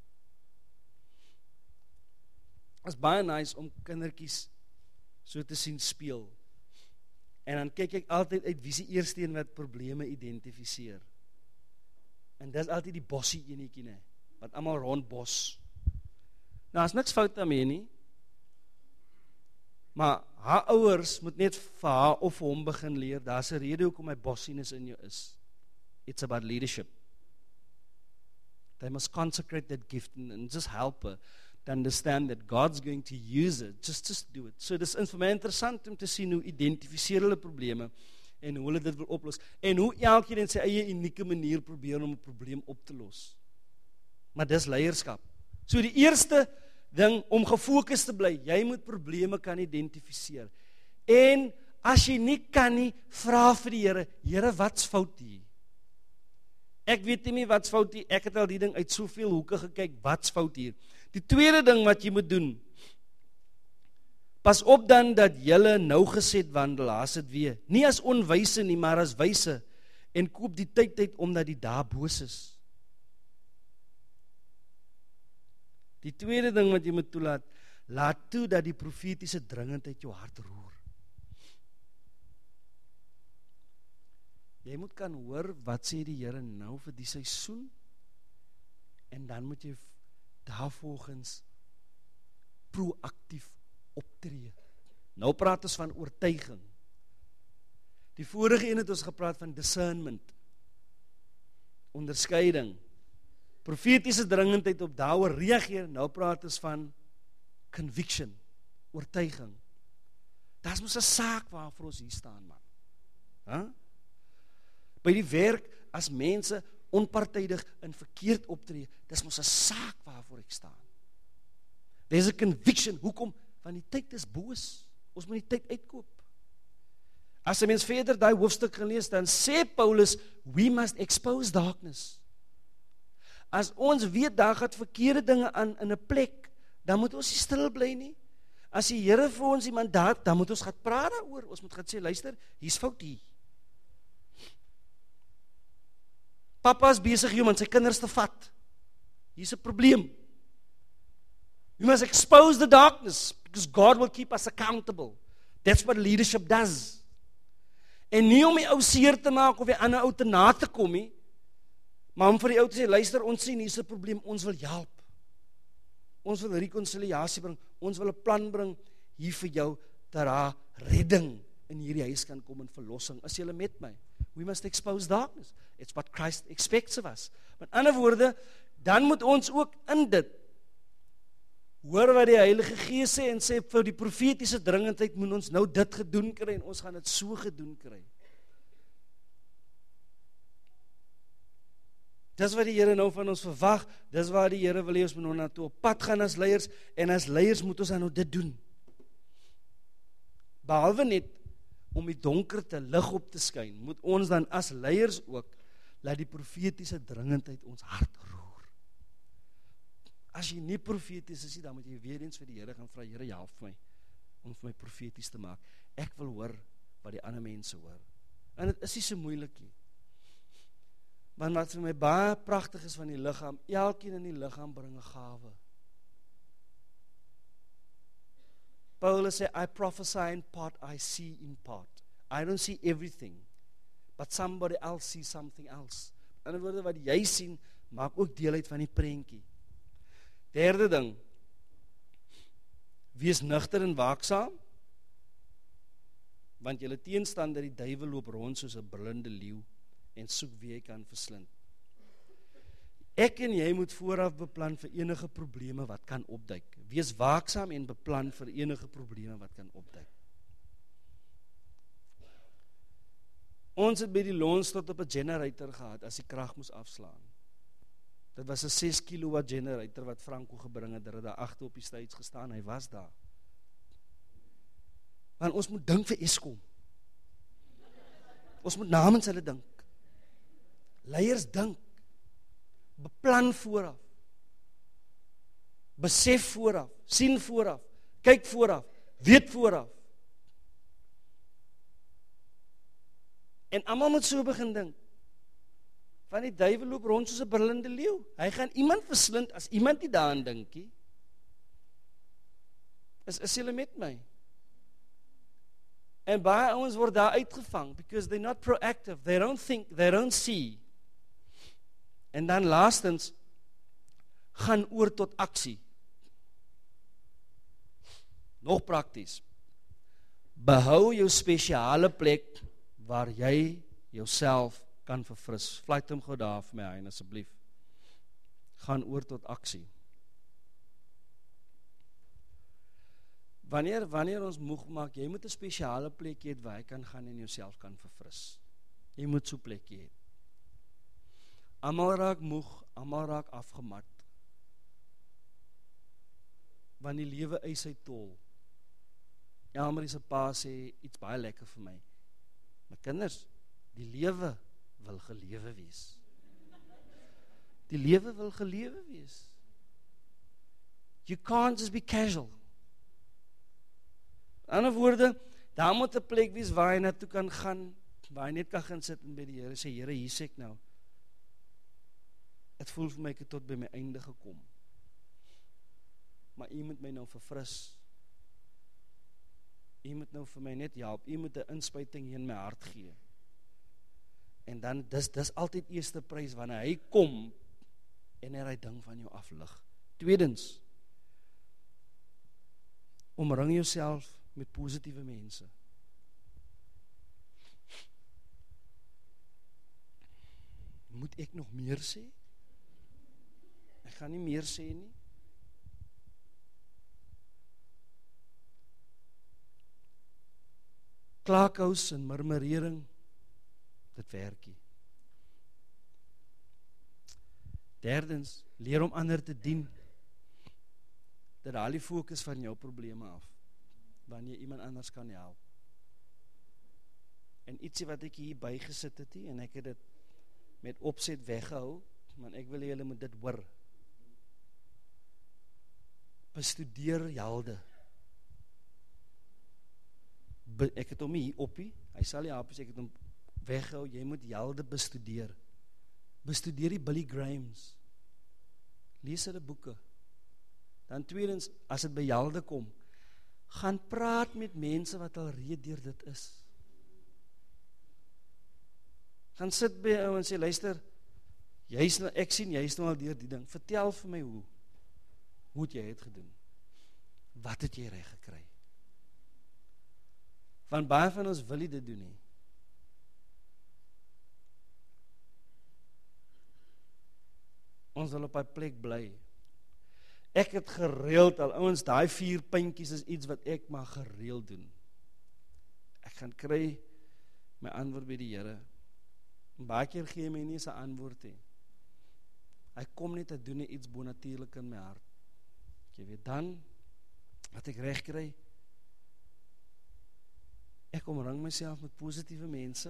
Is baie nice om kindertjies so te sien speel. En dan kyk ek altyd uit wie is die eerste een wat probleme identifiseer. En dis altyd die bossie enetjie, ne, wat almal rond bos. Nou, is niks fout daarmee nie. Maar haar ouers moet net vir haar of vir hom begin leer, daar's 'n rede hoekom my bossiness in jou is. It's about leadership. They must consecrate that gift and, and just help her to understand that God's going to use it. Just, just do it. So dis vir my interessant om te sien hoe identifiseer hulle probleme en hoe hulle dit wil oplos. En hoe elkeen in sy eie unieke manier probeer om 'n probleem op te los. Maar dis leierskap. So die eerste ding om gefokus te bly, jy moet probleme kan identifiseer. En as jy nie kan nie, vra vir die Here, Here, wat's fout hier? Ek weet nie wat's fout hier, ek het al die ding uit soveel hoeke gekyk, wat's fout hier? Die tweede ding wat jy moet doen, pas op dan dat julle nougeset wandel, haas dit weer, nie as onwyse nie, maar as wyse, en koop die tyd uit omdat die dae boos is. Die tweede ding wat jy moet toelaat, laat toe dat die profetiese dringendheid jou hart roer. Jy moet kan hoor wat sê die Here nou vir die seisoen, en dan moet jy daarvolgens proaktief optree. Nou praat ons van oortuiging. Die vorige een het ons gepraat van discernment, onderskeiding, profetiese dringendheid op daaroor reageer. Nou praat ons van conviction, oortuiging. Daar's mos 'n saak waarvoor ons hier staan, man. Huh? By die werk, as mense onpartydig en verkeerd optree, dis mos 'n saak waarvoor ek staan. There's a conviction. Hoekom? Want die tyd is boos. Ons moet die tyd uitkoop. As 'n mens verder daai hoofstuk gelees, dan sê Paulus, we must expose darkness. As ons weet daar gaan verkeerde dinge aan in 'n plek, dan moet ons nie stil bly nie. As die Here vir ons die mandaat, dan moet ons gaan praat daaroor. Ons moet gaan sê, luister, hier's fout hier. Papa is besig om aan sy kinders te vat. Hier's 'n probleem. We must expose the darkness, because God will keep us accountable. That's what leadership does. En nie om die ou seer te maak of die ander ou te na te kom nie, maar om vir die ou te sê, luister, ons sien hier's 'n probleem, ons wil help. Ons wil rekonsiliasie bring, ons wil 'n plan bring hier vir jou, dat daar redding in hierdie huis kan kom en verlossing. Is julle met my? We must expose darkness. It's what Christ expects of us. Met ander woorde, dan moet ons ook in dit hoor wat die Heilige Gees sê en sê vir die profetiese dringendheid moet ons nou dit gedoen kry en ons gaan dit so gedoen kry. Dis wat die Here nou van ons verwag, dis waar die Here wil hê ons moet nou na toe op pad gaan as leiers, en as leiers moet ons dan nou dit doen. Behalwe net om die donkerte lig op te skyn, moet ons dan as leiers ook, laat die profetiese dringendheid ons hart roer. As jy nie profeties is, dan moet jy weer eens vir die Here gaan vra, Here, help my, om vir my profeties te maak. Ek wil hoor wat die ander mense hoor. En dit is nie so moeilik nie. Want wat vir my baie pragtig is van die liggaam, elkeen in die liggaam bring 'n gawe. Paulus sê, I prophesy in part, I see in part. I don't see everything, but somebody else sees something else. In ander woorde, wat jy sien, maak ook deel uit van die prentjie. Derde ding, wees nugter en waaksaam, want julle teenstander, die duiwel, loop rond soos 'n brullende leeu en soek wie hy kan verslind. Ek en jy moet vooraf beplan vir enige probleme wat kan opduik. Wees waaksaam en beplan vir enige probleme wat kan opduik. Ons het by die Lons tot op 'n generator gehad as die krag moes afslaan. Dit was 'n ses kilowatt generator wat Franco gebring het, dit het daar agter op die stage gestaan, hy was daar. Want ons moet dink vir Eskom. Ons moet namens hulle dink. Leiers dink. Beplan vooraf. Besef vooraf, sien vooraf, kyk vooraf, weet vooraf. En almal moet so begin dink. Want die duiwel loop rond soos 'n brullende leeu. Hy gaan iemand verslind as iemand nie daaraan dink nie. Is is julle met my? En baie ouens word daar uitgevang because they're not proactive, they don't think, they don't see. En dan laastens gaan oor tot aksie. Nog prakties. Behou jou spesiale plek waar jy jouself kan verfris. Vlieg hom gou daar vir my Hein asseblief. Gaan oor tot aksie. Wanneer wanneer ons moeg maak, jy moet 'n spesiale plek hê waar jy kan gaan en jouself kan verfris. Jy moet so 'n plek hê. Almal raak moeg, almal raak afgemat. Want die lewe eis sy tol. Elmarie se pa sê iets baie lekker vir my. My kinders, die lewe wil gelewe wees. Die lewe wil gelewe wees. You can't just be casual. In ander woorde, daar moet 'n plek wees waar jy na toe kan gaan, waar jy net kan gaan sit en by die Here sê, Here, hier sê ek nou. Het voel vir my ek het tot by my einde gekom. Maar U moet my nou verfris. U moet nou vir my net help. U moet 'n inspuiting in my hart gee. En dan, dis, dis altyd eerste prys, wanneer hy kom, en hy ding van jou aflig. Tweedens, omring jouself met positiewe mense. Moet ek nog meer sê? Ek gaan nie meer sê nie. Klaakhous en murmurering, dit werk nie. Derdens, leer om ander te dien. Dit haal die fokus van jou probleme af, wanneer iemand anders kan help. En ietsie wat ek hier bygesit het, en ek het dit met opset weggehou, want ek wil julle moet dit hoor. Bestudeer Helde. Be, ek het hom hier oppie, hy sal nie help as ek het hom weggehou, jy moet Helde bestudeer. Bestudeer die Billy Grahams. Lees hulle boeke. Dan tweedens, as dit by Helde kom, gaan praat met mense wat al reeds deur dit is. Gaan sit by jou en sê, luister, jy is nou, ek sien, jy is nou al deur die ding, vertel vir my hoe, hoe het jy het gedoen? Wat het jy reg gekry? Want baie van ons wil nie dit doen nie. Ons wil op die plek bly. Ek het gereeld al, ouens, daai vier puntjies is iets wat ek maar gereeld doen. Ek gaan kry my antwoord by die Here. En baie keer gee my nie sy antwoord nie. Hy kom net, hy doen net iets bonatuurlik in my hart. Jy weet, dan, wat ek reg kry, ek omring myself met positiewe mense,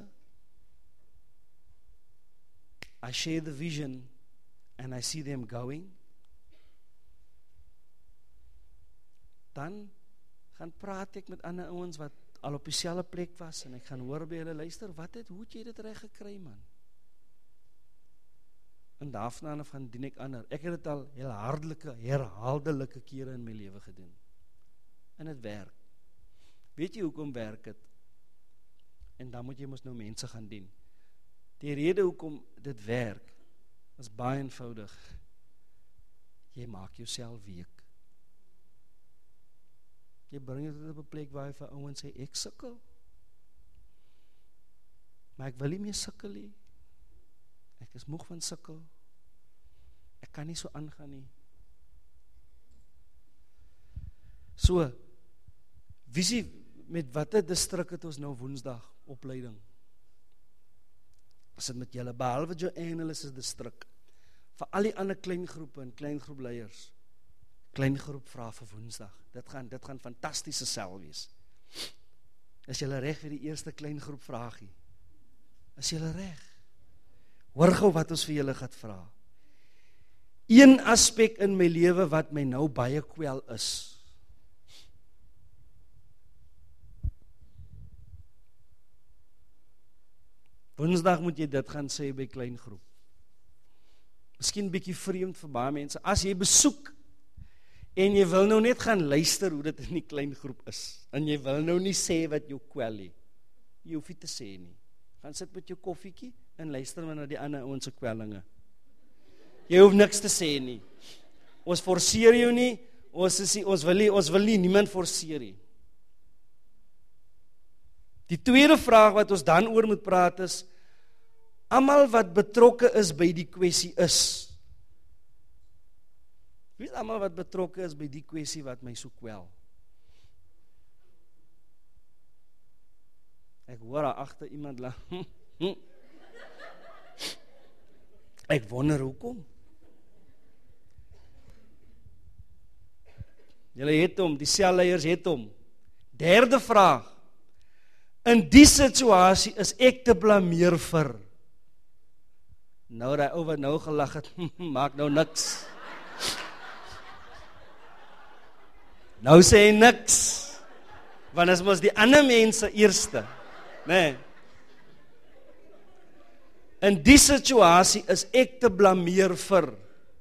I share the vision, and I see them going, dan gaan praat ek met ander ouens wat al op dieselfde plek was, en ek gaan hoor by hulle, luister, wat het, hoe het jy dit reg gekry, man? En daarvan af gaan dien ek ander. Ek het dit al heel hardelike, herhaaldelike kere in my lewe gedoen. En het werk. Weet jy hoekom werk het? En dan moet jy mos nou mense gaan dien. Die rede hoekom dit werk, is baie eenvoudig. Jy maak jouself week. Jy bring dit op 'n plek waar jy vir ouens sê, ek sukkel. Maar ek wil nie meer sukkel nie. Ek is moeg van sukkel. Ek kan nie so aangaan nie. So, visie, met watter distrik het ons nou Woensdag opleiding? As dit met julle, behalwe Joanne is 'n distrik. Vir al die ander kleingroepe en kleingroepleiers, kleingroep vra vir Woensdag. Dit gaan, dit gaan fantastiese sel wees. Is julle reg vir die eerste kleingroep vragie? Is julle reg? Hoor gou wat ons vir julle gaan vra. Een aspek in my lewe wat my nou baie kwel is. Woensdag moet jy dit gaan sê by kleingroep. Miskien bietjie vreemd vir baie mense. As jy besoek en jy wil nou net gaan luister hoe dit in die kleingroep is, en jy wil nou nie sê wat jou kwel nie. Jy hoef nie te sê nie. Gaan sit met jou koffietjie en luister maar na die ander ouens se kwellinge. Jy hoef niks te sê nie. Ons forceer jou nie, ons is nie, ons wil nie, ons wil nie niemand forceer nie. Die tweede vraag wat ons dan oor moet praat is, almal wat betrokke is by die kwessie is. Wie is almal wat betrokke is by die kwessie wat my so kwel? Ek hoor daar agter iemand lag. Ek wonder hoekom. Julle het hom, die selleiers het hom. Derde vraag. In die situasie is ek te blameer vir. Nou daai ou wat nou gelag het, maak nou niks. Nou sê hy niks. Want as mos die ander mense eerste. Nee. In die situasie is ek te blameer vir.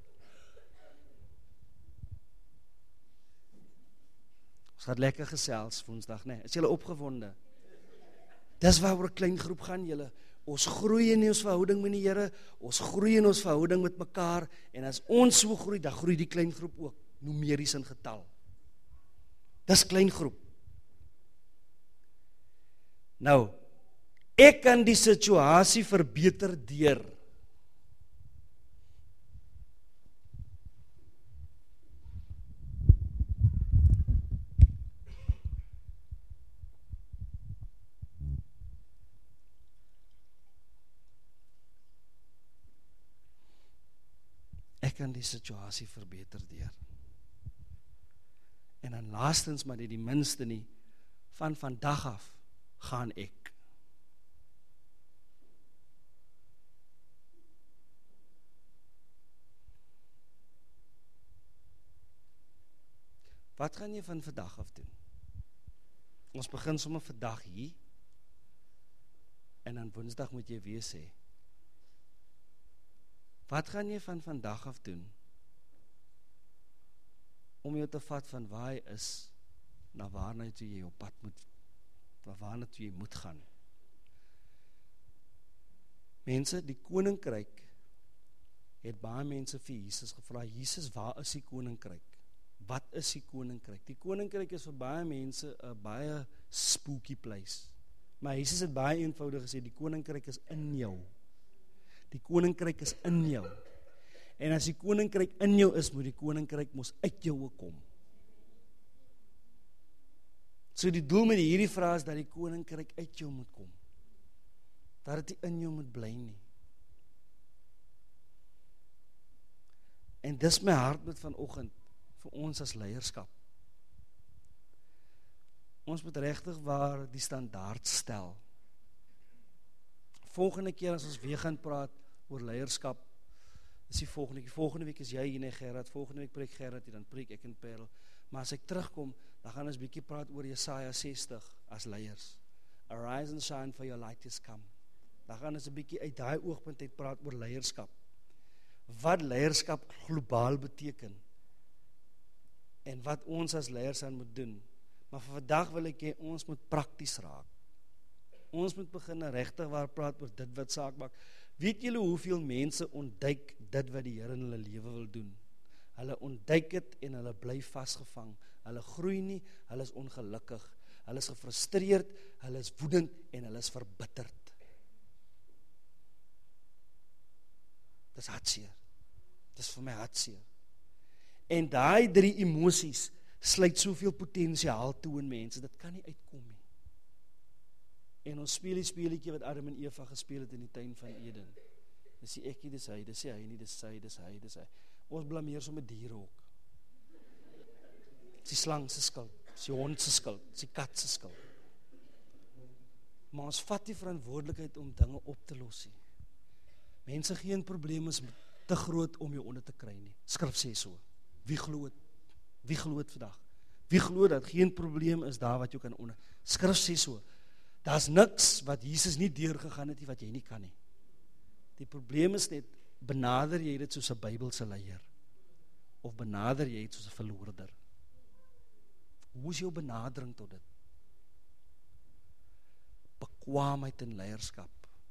Ons gaat lekker gesels Woensdag, nee. Is julle opgewonde? Dis waaroor 'n klein groep gaan julle. Ons groei in ons verhouding met die Here, ons groei in ons verhouding met mekaar, en as ons so groei, dan groei die klein groep ook, numeries in getal. Dis klein groep. Nou, ek kan die situasie verbeter deur ek kan die situasie verbeter deur. En dan laastens, maar die, die minste nie, van vandag af gaan ek. Wat gaan jy van vandag af doen? Ons begin sommer vandag hier, en dan Woensdag moet jy weer sê. Wat gaan jy van vandag af doen, om jou te vat van waar jy is, na waarna toe jy op pad moet, na waarna toe jy moet gaan. Mense, die koninkryk, het baie mense vir Jesus gevra, Jesus, waar is die koninkryk? Wat is die koninkryk? Die koninkryk is vir baie mense 'n baie spooky place. Maar Jesus het baie eenvoudig gesê, die koninkryk is in jou. Die koninkryk is in jou. En as die koninkryk in jou is, moet die koninkryk mos uit jou kom. So die doel met hierdie vraag is dat die koninkryk uit jou moet kom. Dat dit in jou moet bly nie. En dis my hart met vanoggend, vir ons as leierskap. Ons moet regtig waar die standaard stel. Volgende keer as ons weer gaan praat oor leierskap, is die volgende week, volgende week is jy hier, nee Gerard, volgende week preek Gerard hier, dan preek ek en Perel, maar as ek terugkom, dan gaan ons bietjie praat oor Jesaja sestig as leiers. Arise and shine for your light is come. Dan gaan ons 'n bietjie uit daai oogpunt uit praat oor leierskap. Wat leierskap globaal beteken, en wat ons as leiers aan moet doen. Maar vir vandag wil ek hê, ons moet prakties raak. Ons moet begin regtig waar praat oor dit wat saak maak. Weet julle hoeveel mense ontduik dit wat die Here in hulle lewe wil doen? Hulle ontduik dit en hulle bly vasgevang. Hulle groei nie, hulle is ongelukkig. Hulle is gefrustreerd, hulle is woedend en hulle is verbitterd. Dis hartseer. Dis vir my hartseer. En daai drie emosies sluit soveel potensiaal toe in mense, dit kan nie uitkom nie. En ons speel die speletjie wat Adam en Eva gespeel het in die tuin van Eden. Dis die ekkie, dis hy, dis die hy nie, dis sy, dis hy, dis hy. Ons blameer sommer diere ook. Dis die slang se skuld, dis die hond se skuld, dis die kat se skuld. Maar ons vat die verantwoordelikheid om dinge op te los nie. Mense geen probleem is te groot om jou onder te kry nie. Skrif sê so. Wie glo het? Wie glo het vandag? Wie glo dat geen probleem is daar wat jou kan onder? Skrif sê so. Daar's niks wat Jesus nie deurgegaan het nie wat jy nie kan nie. Die probleem is net, benader jy dit soos 'n Bybelse leier? Of benader jy dit soos 'n verloorder? Hoe is jou benadering tot dit? Bekwaamheid in leierskap.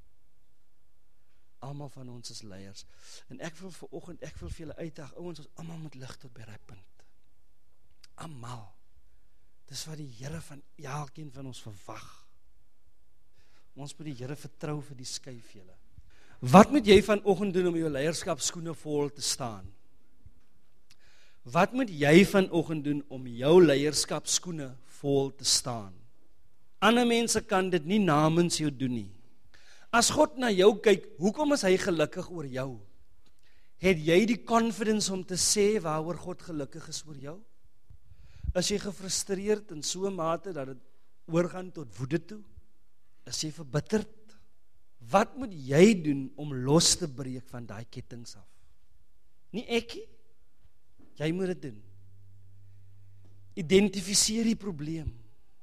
Almal van ons is leiers. En ek wil vanoggend, ek wil vir julle uitdaag, ouens, ons almal moet lig tot by daai punt. Almal. Dis wat die Here van elkeen van ons verwag. Ons moet die Here vertrou vir die skuif julle. Wat moet jy vanoggend doen om jou leierskapskoene vol te staan? Wat moet jy vanoggend doen om jou leierskapskoene vol te staan? Ander mense kan dit nie namens jou doen nie. As God na jou kyk, hoekom is hy gelukkig oor jou? Het jy die confidence om te sê waaroor God gelukkig is oor jou? Is jy gefrustreerd in so 'n mate dat dit oorgaan tot woede toe? Is jy verbitterd? Wat moet jy doen om los te breek van daai kettinge af? Nie ek nie. Jy moet dit doen. Identifiseer die probleem.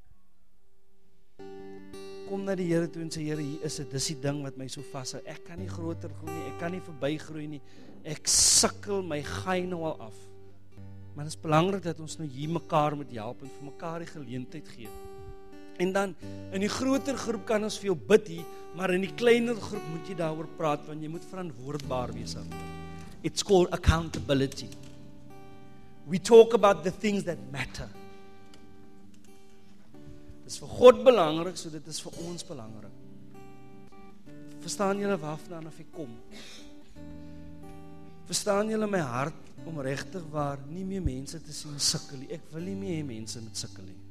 Kom na die Here toe en sê, Here, hier is dit, dis die ding wat my so vashou. Ek kan nie groter groei nie, ek kan nie verbygroei nie. Ek sukkel, my gaai nou al af. Maar dit is belangrik dat ons nou hier mekaar moet help en vir mekaar die geleentheid gee. En dan, in die groter groep kan ons vir jou bid hier, maar in die kleiner groep moet jy daaroor praat, want jy moet verantwoordbaar wees daarvoor. It's called accountability. We talk about the things that matter. Dit is vir God belangrik, so dit is vir ons belangrik. Verstaan julle waarvandaan of ek kom? Verstaan julle my hart om regtig waar nie meer mense te sien sukkel nie. Ek wil nie meer mense met sukkel nie.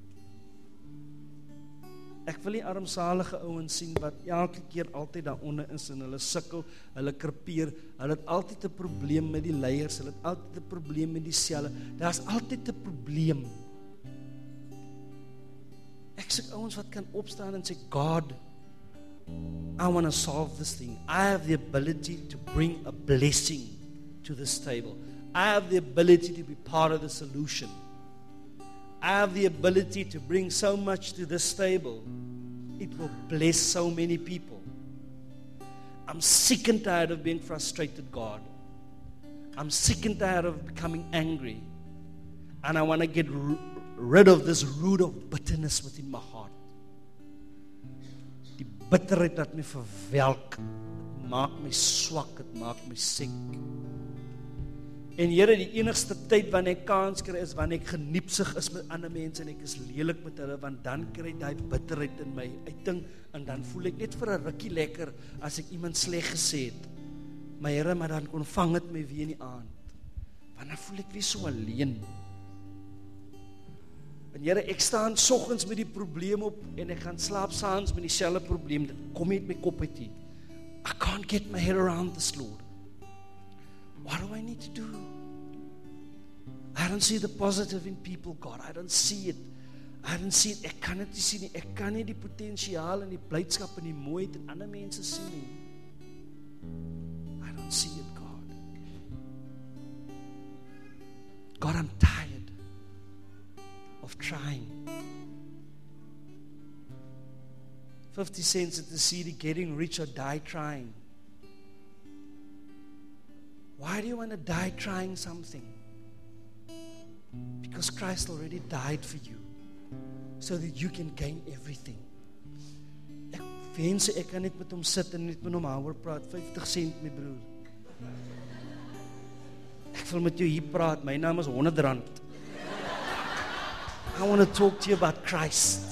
Ek wil nie armsalige ouens sien wat elke keer altyd daaronder is en hulle sukkel, hulle krepeer, hulle het altyd 'n probleem met die leiers, hulle het altyd 'n probleem met die selle. Daar's altyd 'n probleem. Ek sê ouens wat kan opstaan en sê, God, I want to solve this thing. I have the ability to bring a blessing to this table. I have the ability to be part of the solution. I have the ability to bring so much to this table. It will bless so many people. I'm sick and tired of being frustrated, God. I'm sick and tired of becoming angry. And I want to get r- rid of this root of bitterness within my heart. Die bitterheid wat my verwelk, dit maak my swak, dit maak my siek. En Here, die enigste tyd wanneer ek kans kry is wanneer ek geniepsig is met ander mense en ek is lelik met hulle, want dan kry ek daai bitterheid in my uiting en dan voel ek net vir 'n rukkie lekker as ek iemand sleg gesê het. Maar Here, maar dan kon vang dit my weer in die aand. Want dan voel ek weer so alleen. En Here, ek staan soggens met die probleem op en ek gaan slaap saans met dieselfde probleem. Dit kom nie uit my kop uit nie. I can't get my head around this, Lord. What do I need to do? I don't see the positive in people, God. I don't see it. I don't see it. Ek kan dit nie sien nie. Ek kan nie die potensiaal en die blydskap en die mooiheid in ander mense sien nie. I don't see it, God. God, I'm tired of trying. fifty cents at the C D, getting rich or die trying. Why do you want to die trying something? Because Christ already died for you, so that you can gain everything. Ek wens ek kan net met hom sit en net met hom haaroor praat. fifty cent, my broer. Ek wil met jou hier praat. My naam is honderd rand. I want to talk to you about Christ.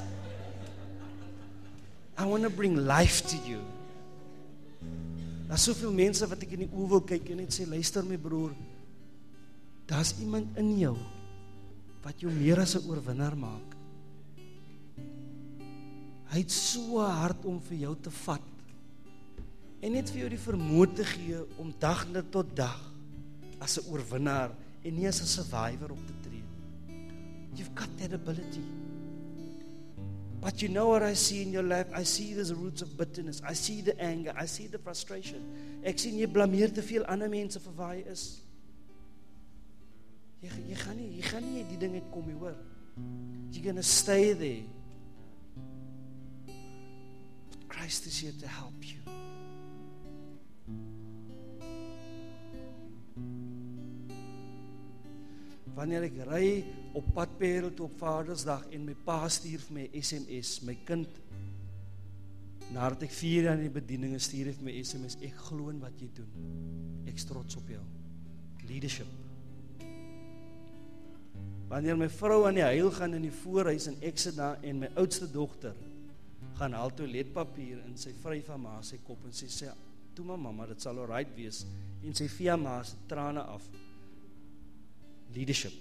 I want to bring life to you. Daar's soveel mense wat ek in die oë wil kyk en net sê, luister my broer, daar's iemand in jou wat jou meer as 'n oorwinnaar maak. Hy het so hard om vir jou te vat en net vir jou die vermoë te gee om dag net tot dag as 'n oorwinnaar en nie as 'n survivor op te tree. You've got that ability. But you know what I see in your life? I see these roots of bitterness. I see the anger. I see the frustration. Ek sien jy blameer te veel ander mense vir waar jy is. Jy, jy gaan nie, jy gaan nie die ding uitkom nie, hoor. You're going to stay there. But Christ is here to help you. Wanneer ek ry op pad Parel toe op Vadersdag en my pa stuur vir my S M S, my kind, nadat ek vier jaar in die bediening is, stuur hy vir my S M S, ek glo in wat jy doen. Ek is trots op jou. Leadership. Wanneer my vrou aan die huil gaan in die voorhuis en ek sit daar en my oudste dogter gaan haal toiletpapier en sy vryf van ma sy kop en sy sê, toe maar mamma, dit sal alright wees, en sy vee ma sy trane af. Leadership.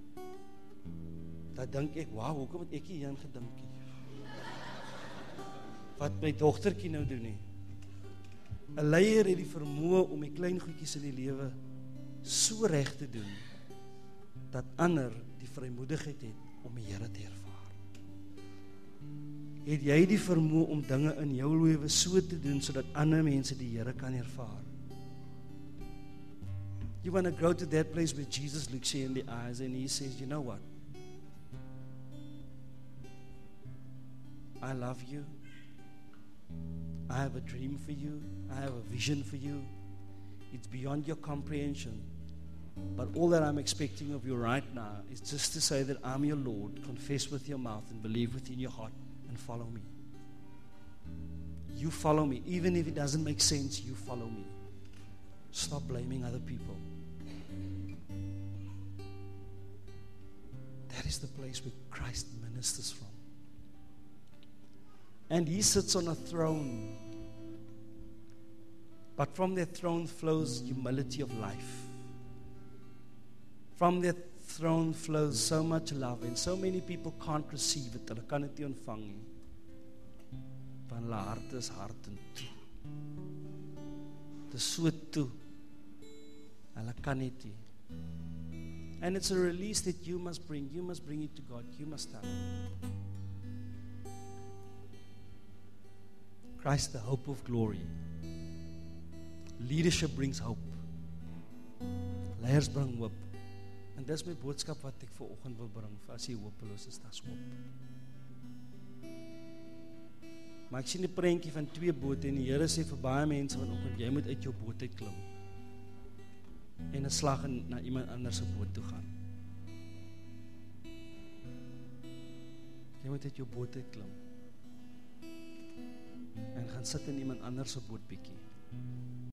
Dan dink ek, wauw, hoekom het ek hierin gedink? Wat my dogtertjie nou doen nie. 'n Leier het die vermoë om die klein goedjies in die lewe so reg te doen, dat ander die vrymoedigheid het om die Here te ervaar. Het jy die vermoë om dinge in jou lewe so te doen, sodat ander mense die Here kan ervaar? You want to go to that place where Jesus looks you in the eyes and he says, you know what? I love you. I have a dream for you. I have a vision for you. It's beyond your comprehension. But all that I'm expecting of you right now is just to say that I'm your Lord, confess with your mouth and believe within your heart and follow me. You follow me. Even if it doesn't make sense, you follow me. Stop blaming other people. That is the place where Christ ministers from. And he sits on a throne. But from that throne flows humility of life. From that throne flows so much love, and so many people can't receive it. Hulle kan dit nie ontvang nie. Want hulle hart is hard en toe. Dit is so toe. Hulle kan dit nie. And it's a release that you must bring. You must bring it to God. You must tell him. Christ, the hope of glory. Leadership brings hope. Leiers bring hoop. En dis my boodskap wat ek vir oggend wil bring. As jy hopeloos is, dis hoop. Maar ek sien die prentjie van twee bote en die Here sê vir baie mense vanoggend, jy moet uit jou boot uit klim. En 'n slag na iemand anders se boot toe gaan. Jy moet uit jou boot uitklim en gaan sit in iemand anders se boot bietjie.